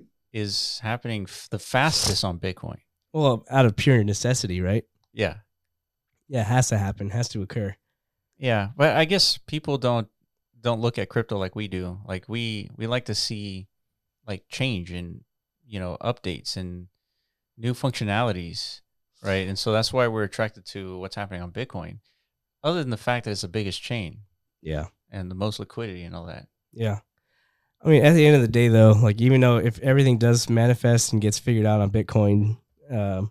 is happening f- the fastest on Bitcoin. well, out of pure necessity, right? Yeah. Yeah, it has to happen, has to occur. Yeah, but I guess people don't don't look at crypto like we do. Like we we like to see like change and, you know, updates and new functionalities, right? And so that's why we're attracted to what's happening on Bitcoin. Other than the fact that it's the biggest chain Yeah, and the most liquidity and all that. yeah. I mean, at the end of the day, though, like even though if everything does manifest and gets figured out on Bitcoin, um,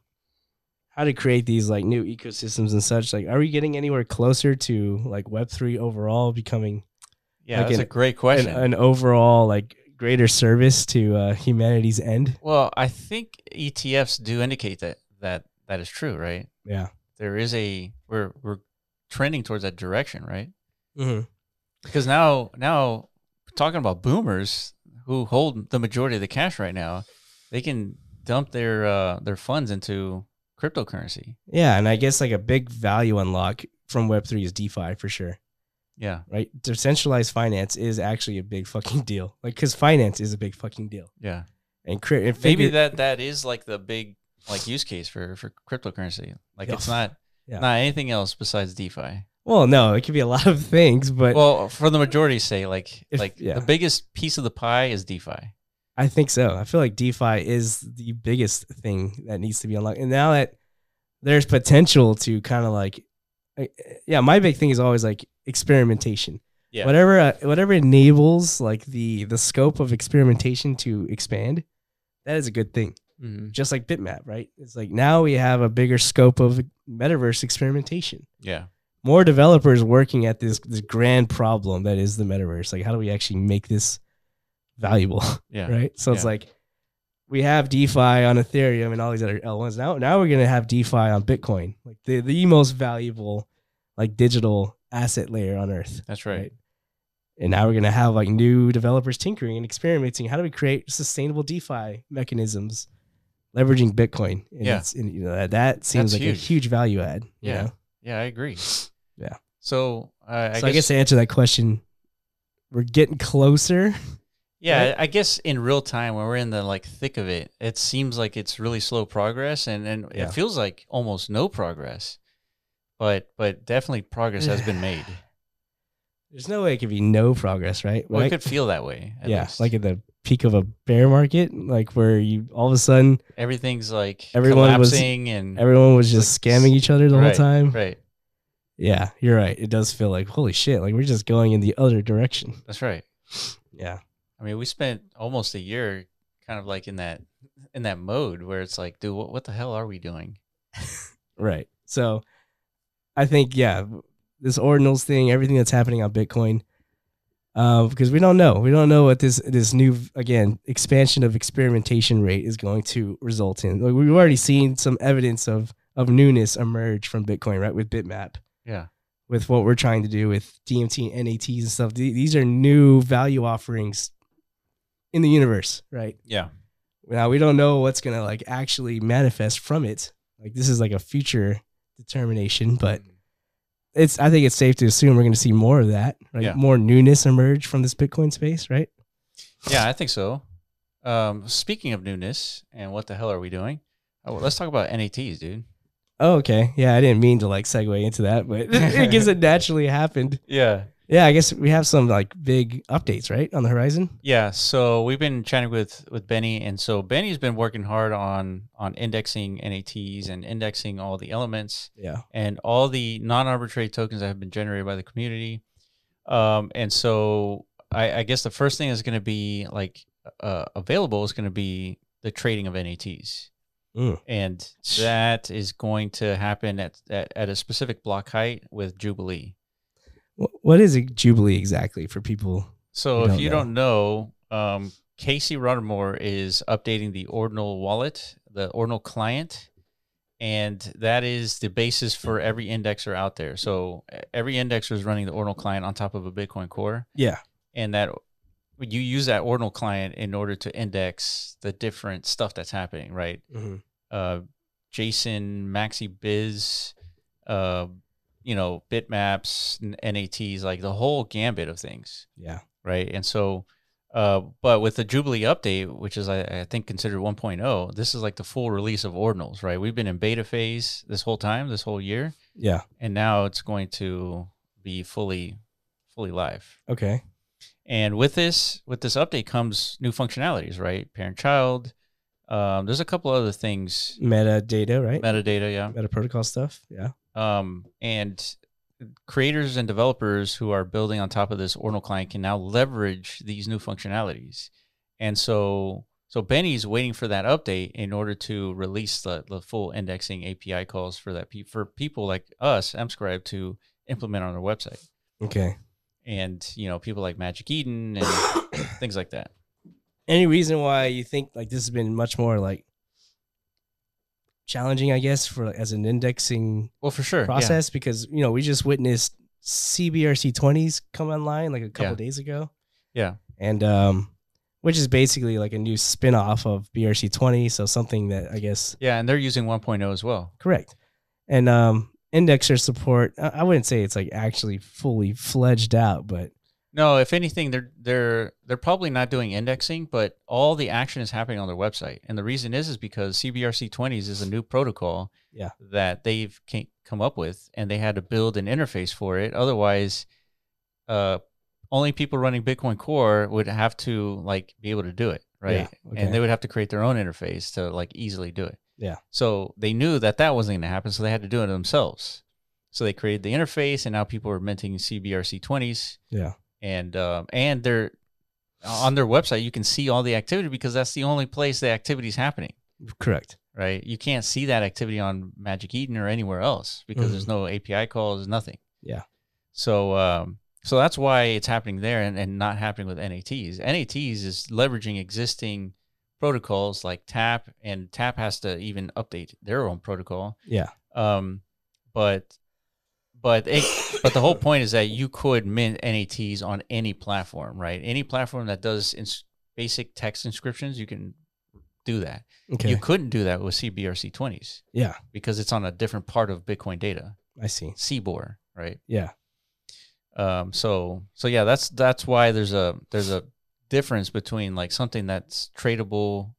how to create these like new ecosystems and such, like, are we getting anywhere closer to like Web three overall becoming Yeah, Like that's an- a great an, question. an overall like greater service to uh, humanity's end? Well, I think E T Fs do indicate that that that is true, right? Yeah. There is a we're we're trending towards that direction, right? Mm-hmm. Because now now talking about boomers who hold the majority of the cash right now, they can dump their uh, their funds into cryptocurrency. Yeah, and I guess like a big value unlock from Web three is DeFi for sure. Yeah, Right? Decentralized finance is actually a big fucking deal. Like, because finance is a big fucking deal. yeah. And, cri- and Maybe figure- that that is like the big like use case for for cryptocurrency. Like Yeah. it's not Yeah. not anything else besides DeFi. Well, no, it could be a lot of things, but Well, for the majority, say like If- like yeah. the biggest piece of the pie is DeFi. I think so. I feel like DeFi is the biggest thing that needs to be unlocked. And now that there's potential to kind of like, uh, yeah, my big thing is always like experimentation. Yeah. Whatever, uh, whatever enables like the the scope of experimentation to expand, that is a good thing. Mhm. Just like Bitmap, right? It's like now we have a bigger scope of metaverse experimentation. Yeah. More developers working at this this grand problem that is the metaverse. Like, how do we actually make this valuable? Yeah. Right? So it's Yeah. like we have DeFi on Ethereum and all these other L ones. Now, now we're gonna have DeFi on Bitcoin, like the the most valuable, like digital asset layer on Earth. That's right. Right. And now we're gonna have like new developers tinkering and experimenting. How do we create sustainable DeFi mechanisms, leveraging Bitcoin? And Yeah. it's, and, you know, that, that seems That's like a huge. huge value add. You Yeah. know? Yeah, I agree. Yeah. So uh, I, so I guess guess, to answer that question, we're getting closer. yeah, right? I guess in real time when we're in the like thick of it, it seems like it's really slow progress, and and Yeah. it feels like almost no progress. But but definitely progress has been made. There's no way it could be no progress, right? Well, Right? it could feel that way. At yeah, least. like at the peak of a bear market, like where you all of a sudden everything's like Everyone was- collapsing and everyone was It's just like- scamming each other the right, whole time. Right. Yeah, you're right. It does feel like holy shit, like we're just going in the other direction. That's right. Yeah. I mean, we spent almost a year kind of like in that in that mode where it's like, dude, what, what the hell are we doing? Right. So I think, yeah, this ordinals thing, everything that's happening on Bitcoin, uh, because we don't know. We don't know what this this new, again, expansion of experimentation rate is going to result in. Like, we've already seen some evidence of of newness emerge from Bitcoin, right, with Bitmap, Yeah. with what we're trying to do with D M T and N A Ts and stuff. Th- These are new value offerings in the universe, right? Yeah. Now we don't know what's gonna like actually manifest from it. Like this is like a future determination, but it's I think it's safe to assume we're gonna see more of that, right? Yeah. More newness emerge from this Bitcoin space, right? Yeah, I think so. Um, speaking of newness and what the hell are we doing? Oh, let's talk about N A Ts, dude. Oh, okay. Yeah, I didn't mean to like segue into that, but I guess it naturally happened. Yeah. Yeah, I guess we have some like big updates, right, on the horizon. Yeah, so we've been chatting with with Benny, and so Benny's been working hard on on indexing N A Ts and indexing all the elements Yeah. and all the non-arbitrary tokens that have been generated by the community. Um, and so I, I guess the first thing that's going to be like uh, available is going to be the trading of N A Ts. Mm. And that is going to happen at, at, at a specific block height with Jubilee. What is a Jubilee exactly for people? So who if don't you know? don't know, um, Casey Rottermore is updating the Ordinal wallet, the Ordinal client, and that is the basis for every indexer out there. So every indexer is running the Ordinal client on top of a Bitcoin core. Yeah. And that you use that Ordinal client in order to index the different stuff that's happening, right? Mm-hmm. Uh, JSON, Maxi Biz, uh, you know, bitmaps, N A Ts, like the whole gambit of things. Yeah. Right. And so, uh, but with the Jubilee update, which is, I, I think, considered one point oh, this is like the full release of Ordinals, right? We've been in beta phase this whole time, this whole year. Yeah. And now it's going to be fully, fully live. Okay. And with this, with this update comes new functionalities, right? Parent-child. Um, there's a couple other things. Metadata, right? Metadata, yeah. Meta protocol stuff. Yeah. Um, and creators and developers who are building on top of this Ordinal client can now leverage these new functionalities. And so, so Benny's waiting for that update in order to release the, the full indexing A P I calls for that pe- for people like us, Mscribe, to implement on their website. Okay. And, you know, people like Magic Eden and things like that. Any reason why you think like this has been much more like challenging, I guess, for as an indexing Well, for sure. process? Yeah. Because, you know, we just witnessed C B R C twenties come online like a couple Yeah. days ago. Yeah. And um, which is basically like a new spin-off of B R C twenty. So something that I guess. Yeah. And they're using one point oh as well. Correct. And um, indexer support, I I wouldn't say it's like actually fully fledged out, but No, if anything, they're they're they're probably not doing indexing, but all the action is happening on their website. And the reason is is because C B R C twenties is a new protocol yeah, that they've ca- come up with, and they had to build an interface for it. Otherwise, uh, only people running Bitcoin Core would have to like be able to do it, right? Yeah, okay. And they would have to create their own interface to like easily do it. yeah, So they knew that that wasn't going to happen, so they had to do it themselves. So they created the interface, and now people are minting C B R C twenties. yeah. And um, and they're on their website. You can see all the activity because that's the only place the activity is happening, Correct. right? You can't see that activity on Magic Eden or anywhere else because Mhm. there's no A P I calls, nothing. Yeah. So um, so that's why it's happening there and, and not happening with N A Ts. N A Ts is leveraging existing protocols like TAP, and TAP has to even update their own protocol. Yeah. Um, but but it, but the whole point is that you could mint N A Ts on any platform, right? Any platform that does ins- basic text inscriptions, you can do that. Okay. You couldn't do that with C B R C twenties yeah. because it's on a different part of Bitcoin data, I see. C B O R, right? Yeah. Um, so so yeah, that's that's why there's a there's a difference between like something that's tradable,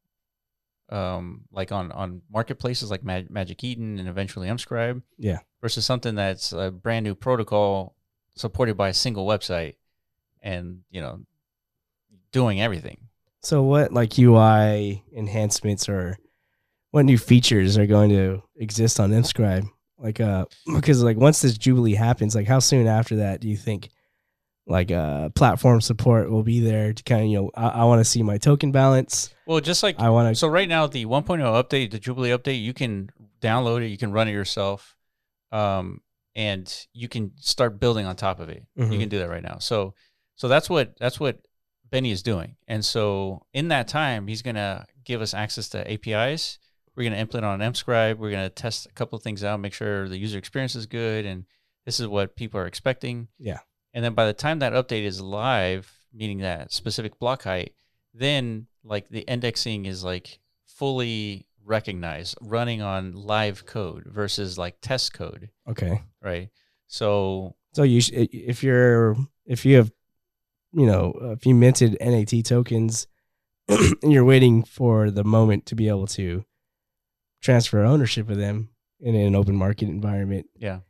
um, like on on marketplaces like Mag- Magic Eden and eventually Mscribe, Yeah. versus something that's a brand new protocol supported by a single website, and you know, doing everything. So what like U I enhancements or what new features are going to exist on Mscribe? Like uh because like once this Jubilee happens, like how soon after that do you think like uh platform support will be there to kind of, you know, I, I want to see my token balance. Well, just like I want to so right now the one point oh update, the Jubilee update, you can download it, you can run it yourself, um, and you can start building on top of it. Mhm. You can do that right now. So so that's what that's what Benny is doing. And so in that time, he's gonna give us access to A P Is. We're gonna implement on Mscribe. We're gonna test a couple of things out, make sure the user experience is good, and this is what people are expecting. Yeah. And then by the time that update is live, meaning that specific block height, then like the indexing is like fully recognized, running on live code versus like test code, Okay. right? So So you sh- if you're if you have, you know, if you minted N A T tokens and you're waiting for the moment to be able to transfer ownership of them in an open market environment, yeah,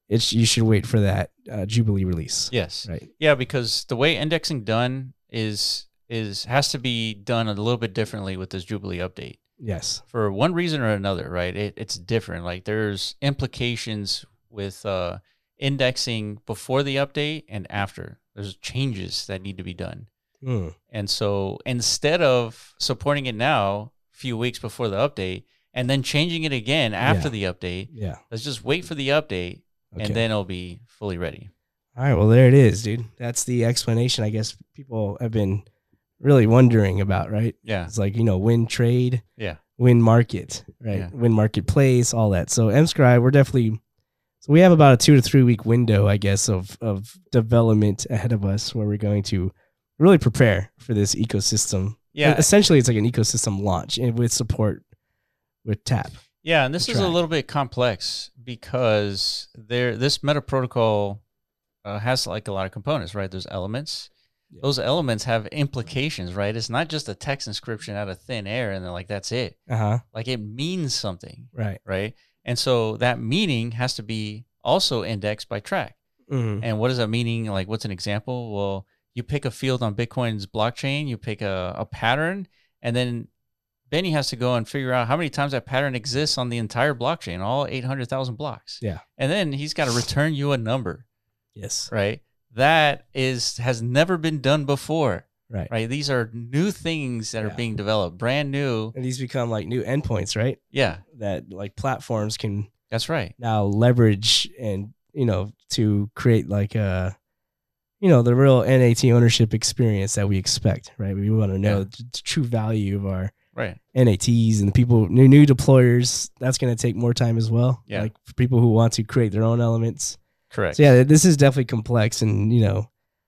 it's you should wait for that uh, Jubilee release. Yes. Right. Yeah, because the way indexing done is is has to be done a little bit differently with this Jubilee update. Yes. For one reason or another, right? It, it's different. Like there's implications with uh, indexing before the update and after. There's changes that need to be done. Mm. And so instead of supporting it now, a few weeks before the update, and then changing it again after Yeah. the update, Yeah. let's just wait for the update, Okay. and then it'll be fully ready. All right. Well, there it is, dude. That's the explanation. I guess people have been really wondering about, right? Yeah. It's like, you know, win trade, Yeah. win market, right? Yeah. Win marketplace, all that. So mScribe, we're definitely, so we have about a two to three week window, I guess, of, of development ahead of us where we're going to really prepare for this ecosystem. Yeah. Essentially, it's like an ecosystem launch and with support with Tap. Yeah, and this is a track. little bit complex because there this meta protocol uh, has like a lot of components, right? There's elements. Yeah. Those elements have implications, right? It's not just a text inscription out of thin air and then like that's it. Uh huh. Like it means something, Right. right? And so that meaning has to be also indexed by track. Mm-hmm. And what is that meaning? Like what's an example? Well, you pick a field on Bitcoin's blockchain, you pick a, a pattern, and then Benny has to go and figure out how many times that pattern exists on the entire blockchain, all eight hundred thousand blocks. Yeah. And then he's got to return you a number, Yes. right? That is has never been done before, Right. right? These are new things that Yeah. are being developed, brand new. And these become like new endpoints, right? Yeah, That like platforms can that's right. now leverage and, you know, to create like a, you know, the real N A T ownership experience that we expect, right? We want to know Yeah. the true value of our Right. N A Ts and the people, new new deployers. That's going to take more time as well. Yeah. Like for people who want to create their own elements. Correct. So yeah, this is definitely complex, and you know,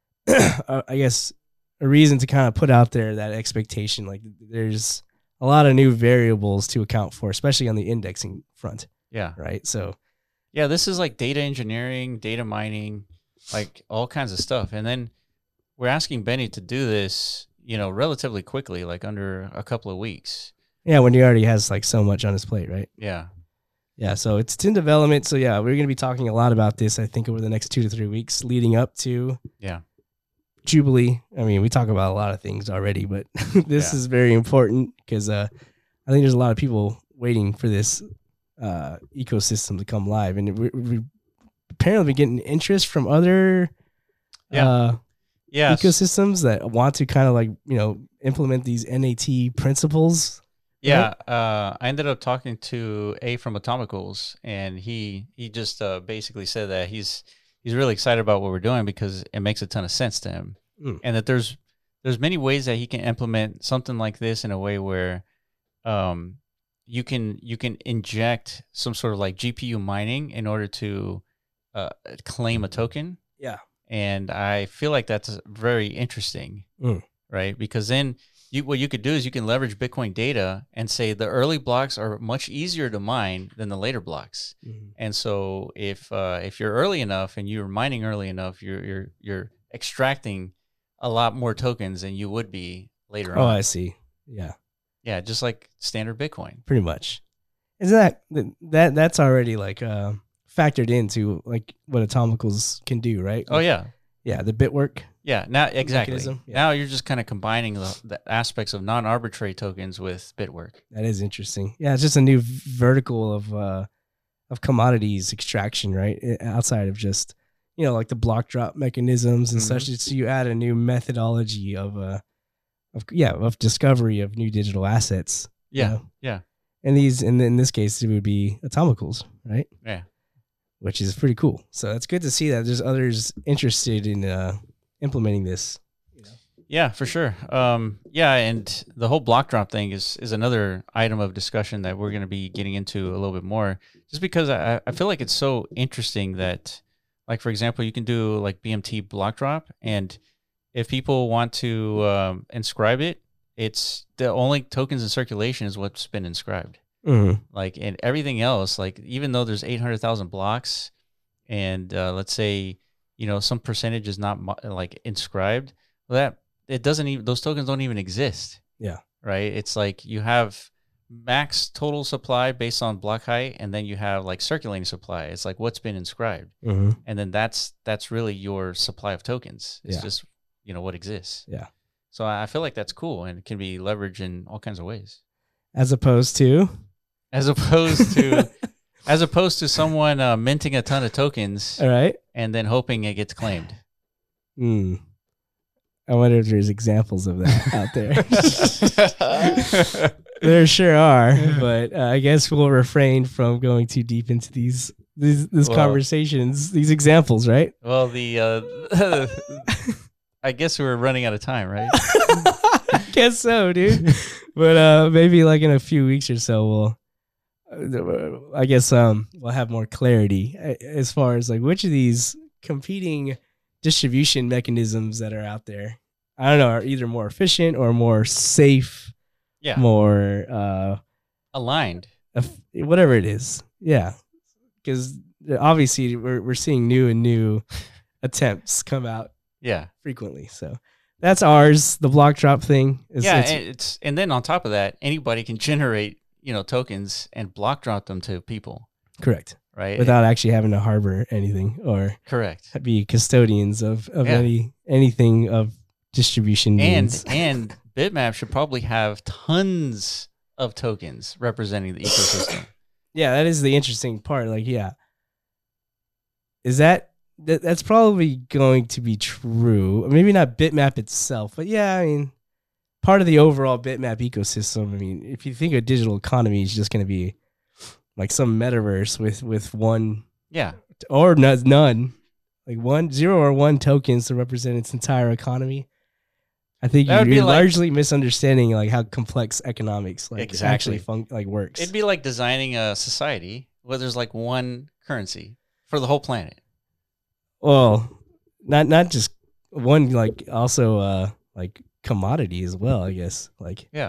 uh, I guess a reason to kind of put out there that expectation. Like there's a lot of new variables to account for, especially on the indexing front, Yeah. right? So Yeah, this is like data engineering, data mining, like all kinds of stuff. And then we're asking Benny to do this, you know, relatively quickly, like under a couple of weeks. yeah, when he already has like so much on his plate, right? Yeah. Yeah, so it's in development. So yeah, we're going to be talking a lot about this, I think, over the next two to three weeks leading up to Yeah. Jubilee. I mean, we talk about a lot of things already, but this Yeah. is very important because uh, I think there's a lot of people waiting for this uh, ecosystem to come live, and we we apparently been getting interest from other Yeah. uh, Yeah. ecosystems that want to kind of like you know implement these N A T principles. Yeah. Uh, I ended up talking to A from Atomicals, and he he just uh, basically said that he's he's really excited about what we're doing because it makes a ton of sense to him, Mm. and that there's there's many ways that he can implement something like this in a way where um you can you can inject some sort of like G P U mining in order to uh, claim a token. Yeah. And I feel like that's very interesting, Mm. right? Because then you, what you could do is you can leverage Bitcoin data and say the early blocks are much easier to mine than the later blocks. Mhm. And so if uh, if you're early enough and you're mining early enough, you're you're you're extracting a lot more tokens than you would be later Oh, on. I see. Yeah. Yeah, just like standard Bitcoin. Pretty much. Isn't that that that's already like uh, factored into like what Atomicals can do, right? Oh yeah. Yeah, the Bitwork. Yeah, now exactly. Mechanism, yeah. Now you're just kind of combining the, the aspects of non-arbitrary tokens with Bitwork. That is interesting. Yeah, it's just a new vertical of uh of commodities extraction, right? I- Outside of just you know like the block drop mechanisms and Mhm. such. So you add a new methodology of uh of yeah of discovery of new digital assets. you Yeah, know? yeah, And these in in this case it would be Atomicals, right? yeah. Which is pretty cool. So it's good to see that there's others interested in uh, implementing this. Yeah, for sure. Um, yeah, and the whole block drop thing is is another item of discussion that we're going to be getting into a little bit more, just because I, I feel like it's so interesting that, like for example, you can do like B M T block drop, and if people want to um, inscribe it, it's the only tokens in circulation is what's been inscribed. Mm-hmm. Like, and everything else, like even though there's eight hundred thousand blocks, and uh, let's say you know some percentage is not mo- like inscribed, well, that it doesn't even those tokens don't even exist. Yeah. Right. It's like you have max total supply based on block height, and then you have like circulating supply. It's like what's been inscribed, Mm-hmm. and then that's that's really your supply of tokens. It's Yeah. just you know what exists. Yeah. So I feel like that's cool and it can be leveraged in all kinds of ways, As opposed to, as opposed to as opposed to someone uh, minting a ton of tokens all right. and then hoping it gets claimed. Hmm. I wonder if there's examples of that out there. There sure are, but uh, I guess we'll refrain from going too deep into these these, these Well- conversations, these examples, right? Well, the uh, I guess we're running out of time, right? I guess so, dude. But uh, maybe like in a few weeks or so, we'll, I guess, um, we'll have more clarity a- as far as like which of these competing distribution mechanisms that are out there, I don't know, are either more efficient or more safe, Yeah, more uh, aligned. eff- whatever it is. Yeah, because obviously we're we're seeing new and new attempts come out Yeah, frequently. So that's ours. The block drop thing. Is, yeah. it's- and it's and then on top of that, anybody can generate you know tokens and block drop them to people, correct. right? Without actually having to harbor anything or Correct. be custodians of, of Yeah. any anything of distribution And means. and Bitmap should probably have tons of tokens representing the ecosystem. Yeah, that is the interesting part. Like, yeah, is that, that that's probably going to be true? Maybe not Bitmap itself, but yeah, I mean, part of the overall Bitmap ecosystem. I mean, if you think a digital economy is just going to be like some metaverse with with one Yeah, or no- none, like one zero or one tokens to represent its entire economy. I think That would you're be like- largely misunderstanding like how complex economics like Exactly. actually fun- like works. it'd be like designing a society where there's like one currency for the whole planet. Well, not not just one, like also uh like commodity as well, I guess. Like Yeah,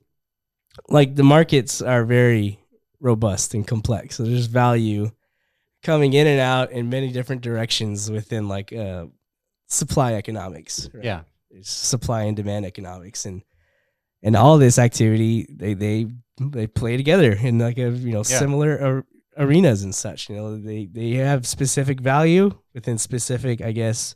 like the markets are very robust and complex. So there's value coming in and out in many different directions within like uh supply economics. Right? yeah, There's supply and demand economics, and and all this activity they they they play together in like a you know Yeah. similar ar- arenas and such. You know, they they have specific value within specific, I guess,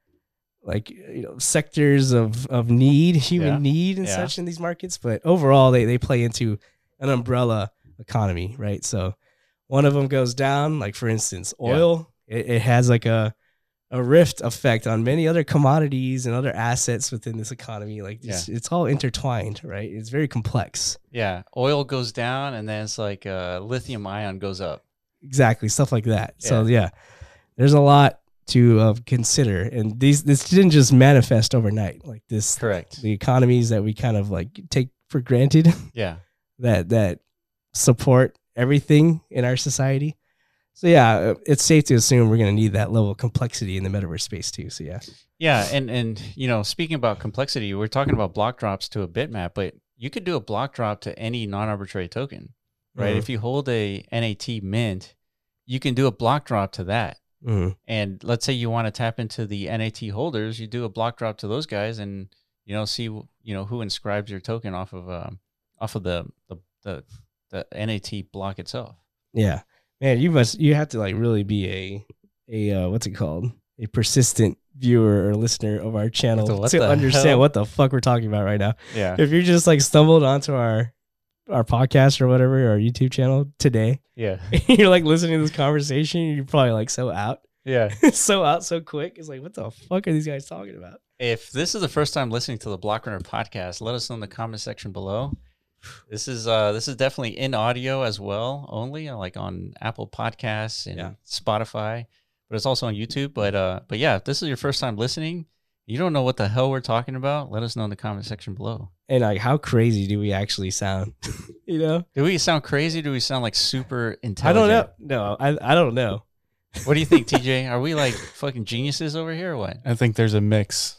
like you know sectors of of need, human Yeah. need and Yeah. such in these markets. But overall, they they play into an umbrella economy, right? So one of them goes down, like for instance, Yeah. oil. It, it has like a a rift effect on many other commodities and other assets within this economy. Like it's, it's all intertwined, right? It's very complex. yeah. Oil goes down, and then it's like uh, lithium ion goes up. Exactly, stuff like that. So yeah, there's a lot to uh, consider, and these this didn't just manifest overnight. Like this, Correct. the economies that we kind of like take for granted Yeah, that that support everything in our society. So yeah, it's safe to assume we're going to need that level of complexity in the metaverse space too. So yeah. yeah. And and you know, speaking about complexity, we're talking about block drops to a bitmap, but you could do a block drop to any non-arbitrary token, right? Mhm. If you hold a N A T mint, you can do a block drop to that. Mm-hmm. And let's say you want to tap into the N A T holders, you do a block drop to those guys, and you know, see you know who inscribes your token off of um off of the the the, the N A T block itself. Yeah, man, you must you have to like really be a a uh, what's it called, a persistent viewer or listener of our channel What to the understand hell? what the fuck we're talking about right now. Yeah, If you just like stumbled onto our our podcast or whatever, our YouTube channel today, yeah, you're like listening to this conversation, you're probably like so out, yeah. so out so quick. It's like, what the fuck are these guys talking about? If this is the first time listening to the Block Runner podcast, let us know in the comment section below. This is uh this is definitely in audio as well, only uh, like on Apple Podcasts and Yeah. Spotify, but it's also on YouTube. But uh, but yeah, if this is your first time listening, you don't know what the hell we're talking about, let us know in the comment section below. And like, how crazy do we actually sound? You know, Do we sound crazy? Do we sound like super I intelligent? don't know. No, I I don't know. What do you think, T J? Are we like fucking geniuses over here or what? I think there's a mix.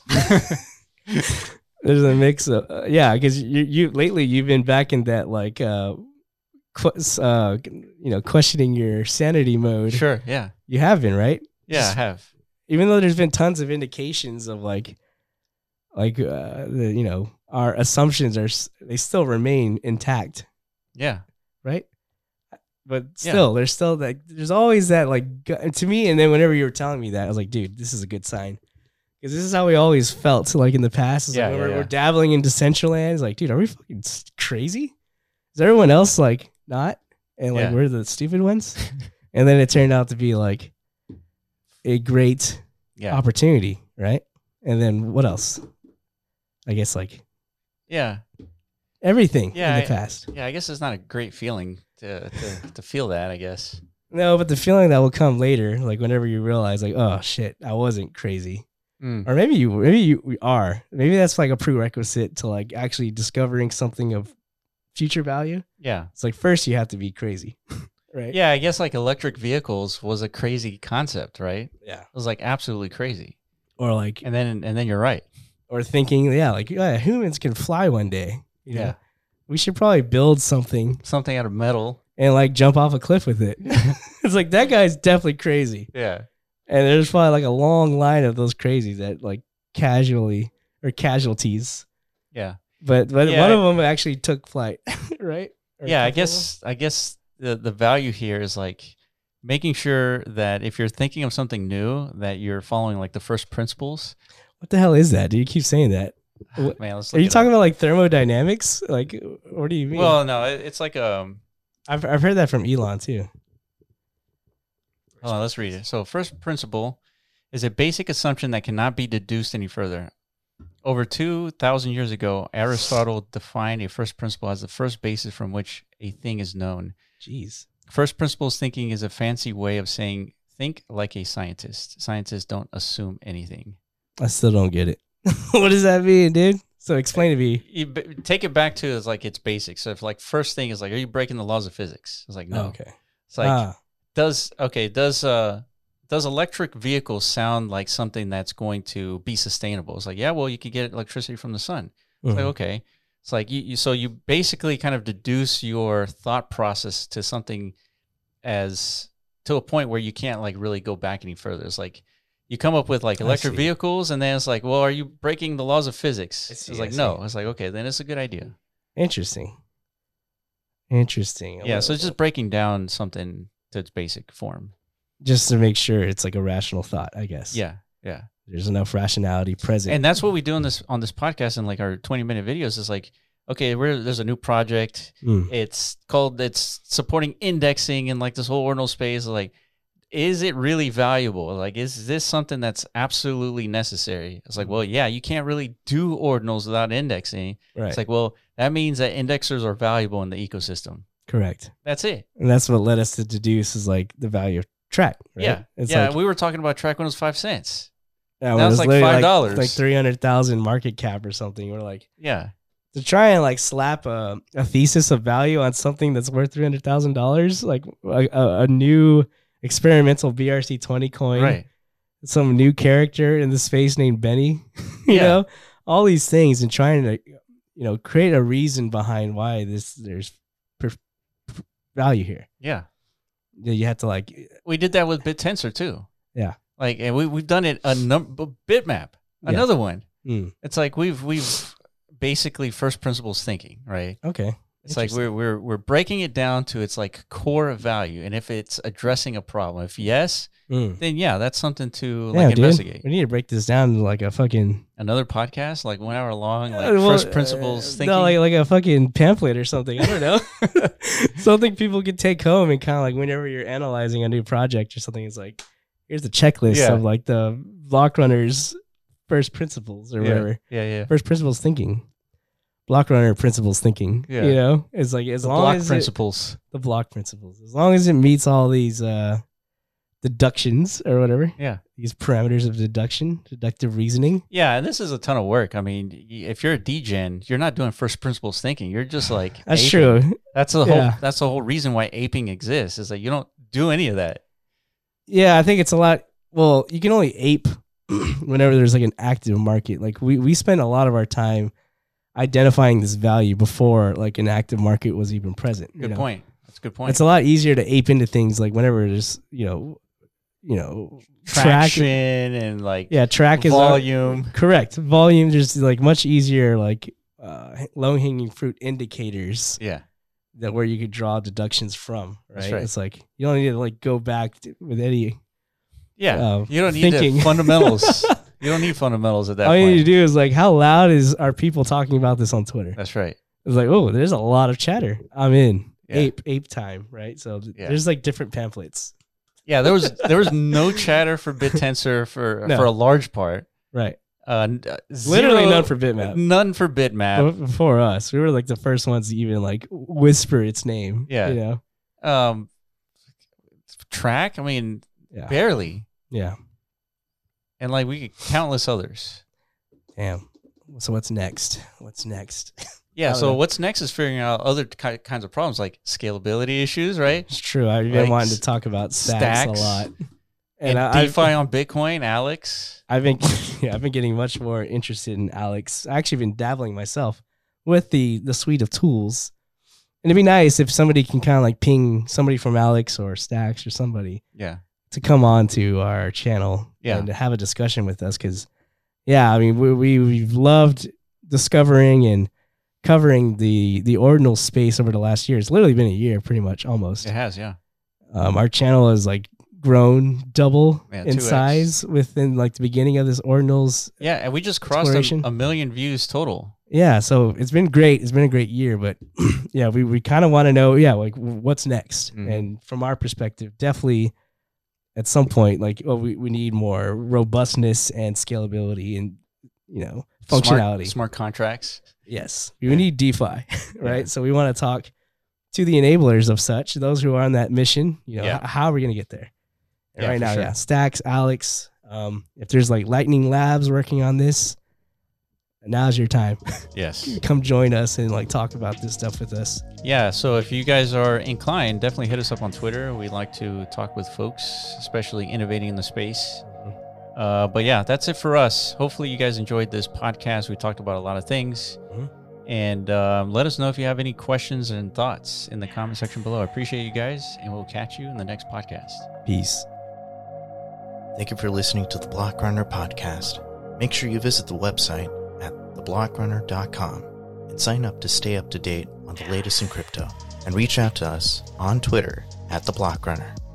There's a mix of uh, yeah, because you you lately you've been back in that like uh, qu- uh you know questioning your sanity mode. Sure, yeah. You have been, right? Yeah, I have. Even though there's been tons of indications of like like uh, the, you know our assumptions are s- they still remain intact. Yeah. right? But Yeah. still, there's still like there's always that like gu- to me. And then whenever you were telling me that, I was like, dude, this is a good sign because this is how we always felt like in the past. It's Yeah, like when yeah, we're, yeah. we're dabbling into Decentraland. It's like, dude, are we fucking s- crazy? Is everyone else like not? And like Yeah. we're the stupid ones. And then it turned out to be like a great Yeah. opportunity, right? And then what else? I guess like Yeah. everything Yeah, in the I- past. Yeah. I guess it's not a great feeling to to, to feel that, I guess. No, but the feeling that will come later, like whenever you realize, like, oh shit, I wasn't crazy, Mm. or maybe you, maybe you we are. Maybe that's like a prerequisite to like actually discovering something of future value. Yeah. It's like first you have to be crazy, right? Yeah. I guess like electric vehicles was a crazy concept, right? yeah. It was like absolutely crazy. Or like, And then and then you're right. or thinking, yeah, like yeah, humans can fly one day. You know? Yeah. We should probably build something Something out of metal. and like jump off a cliff with it. It's like that guy's definitely crazy. Yeah. And there's probably like a long line of those crazies that like casually or casualties. Yeah. But but Yeah, one I- of them actually took flight, right? Or a Yeah, I couple of guess I guess the the value here is like making sure that if you're thinking of something new, that you're following like the first principles. them? What the hell is that? Do you keep saying that? What- Man, let's Are look you it talking up. about like thermodynamics? Like, what do you mean? Well, no, it, it's like um. I've I've heard that from Elon too. Hold on, let's read it. So, first principle is a basic assumption that cannot be deduced any further. Over two thousand years ago, Aristotle defined a first principle as the first basis from which a thing is known. Jeez. First principles thinking is a fancy way of saying think like a scientist. Scientists don't assume anything. I still don't get it. What does that mean, dude? So explain to me. You b- take it back to is like its basics. So if like first thing is like, are you breaking the laws of physics? It's like no. Oh, okay. It's like ah, does okay does uh does electric vehicles sound like something that's going to be sustainable? It's like yeah, well you could get electricity from the sun. It's mhm. like okay, it's like you, you so you basically kind of deduce your thought process to something as to a point where you can't like really go back any further. It's like you come up with like I electric see. vehicles, and then it's like, well, are you breaking the laws of physics? I see, It's I like see. no. It's like okay, then it's a good idea. Interesting. Interesting. Yeah, so it's just breaking down something to its basic form. just to make sure it's like a rational thought, I guess. Yeah, yeah. There's enough rationality present. And that's what we do on this on this podcast and like our twenty minute videos is like, okay, we're there's a new project. Mm. It's called it's supporting indexing and like this whole ordinal space. Like, is it really valuable? Like, is this something that's absolutely necessary? It's like, well, yeah, you can't really do ordinals without indexing. Right. It's like, well, that means that indexers are valuable in the ecosystem. Correct. That's it. And that's what led us to deduce is like the value of track. Right? Yeah. It's yeah. like, we were talking about track when it was five cents. yeah, now when it it's was like literally five dollars. Like three hundred thousand market cap or something. We're like, Yeah. to try and like slap a, a thesis of value on something that's worth three hundred thousand dollars, like a, a, a new experimental B R C twenty coin, Right. some new character in the space named Benny, you Yeah. know, all these things, and trying to, you know, create a reason behind why this there's per, per- value here. Yeah. Yeah, you have to like, We did that with BitTensor too. Yeah. Like, and we we've done it a number. Bitmap, Yeah. another one. mm, It's like we've we've basically first principles thinking, right? okay, It's like we're we're we're breaking it down to its like core value, and if it's addressing a problem, if yes, mm. then yeah, that's something to yeah, like dude, investigate. we need to break this down to like a fucking Another podcast, like one hour long, like Uh, well, first principles uh, thinking. No, like like a fucking pamphlet or something. I don't know. Something people can take home and kind of like whenever you're analyzing a new project or something, it's like here's the checklist Yeah. of like the block runners first principles or yeah. whatever. yeah, yeah. First principles thinking. Block runner principles thinking. Yeah. You know? It's like as The long block as it- principles. the block principles. As long as it meets all these uh deductions or whatever. Yeah. These parameters of deduction, deductive reasoning. Yeah, and this is a ton of work. I mean, y- if you're a D-gen, you're not doing first principles thinking. You're just like That's aping. true. That's the Yeah. whole. That's the whole reason why aping exists. Is that you don't do any of that. Yeah, I think it's a lot. Well, you can only ape whenever there's like an active market. Like we we spend a lot of our time identifying this value before like an active market was even present. you Good know? point. That's a good point. It's a lot easier to ape into things like whenever there's you know, you know, Traction track. and like Yeah, track is volume. correct. Volume just like much easier like uh, low hanging fruit indicators Yeah. that where you could draw deductions from, right? That's right. It's like you don't need to like go back to, with any. Yeah, uh, you don't need thinking. the fundamentals. You don't need fundamentals at that All point. you need to do is like, how loud is are people talking about this on Twitter? That's right. It's like, oh, there's a lot of chatter. I'm in. Yeah. Ape, ape time, right? So th- Yeah. there's like different pamphlets, Yeah, there was there was no chatter for BitTensor for No. for a large part. right? Uh, n- uh, Literally zero- none for Bitmap. None for Bitmap. Before us, we were like the first ones to even like whisper its name. Yeah. you know, Um, track. I mean, yeah, barely. yeah. And like we could countless others. Damn. So what's next? What's next? Yeah. I don't So know. what's next is figuring out other ki- kinds of problems like scalability issues, right? It's true. I've been Like wanting to talk about stacks, stacks. a lot, And, I, DeFi on Bitcoin, Alex. I've been, yeah, I've been getting much more interested in Alex. I actually been dabbling myself with the the suite of tools, and it'd be nice if somebody can kind of like ping somebody from Alex or Stacks or somebody Yeah. to come on to our channel Yeah. and to have a discussion with us. Because, yeah, I mean, we, we we've loved discovering and covering the the ordinal space over the last year. It's literally been a year, pretty much, almost. It has. Yeah. Um, our channel has like grown double Yeah, in two X. size within like the beginning of this ordinals. Yeah. And we just crossed Exploration. a, a million views total. Yeah, so it's been great. It's been a great year, but yeah, we, we kind of want to know, yeah, like what's next. Mhm. And from our perspective, definitely at some point, like, well, we, we need more robustness and scalability and, you know, functionality. Smart, smart contracts. Yes, we need DeFi, right? So we want to talk to the enablers of such, those who are on that mission. You know, Yeah. h- how are we going to get there? And Yeah, right for now, sure. yeah, Stacks, Alex. Um, if there's like Lightning Labs working on this, now's your time. Yes. Come join us and like talk about this stuff with us. Yeah. So if you guys are inclined, definitely hit us up on Twitter. We like to talk with folks, especially innovating in the space. Uh, but yeah, that's it for us. Hopefully you guys enjoyed this podcast. We talked about a lot of things. Mhm. And um, let us know if you have any questions and thoughts in the comment section below. I appreciate you guys, and we'll catch you in the next podcast. Peace. Thank you for listening to the Block Runner podcast. Make sure you visit the website at the block runner dot com and sign up to stay up to date on the latest in crypto. And reach out to us on Twitter at the Block Runner.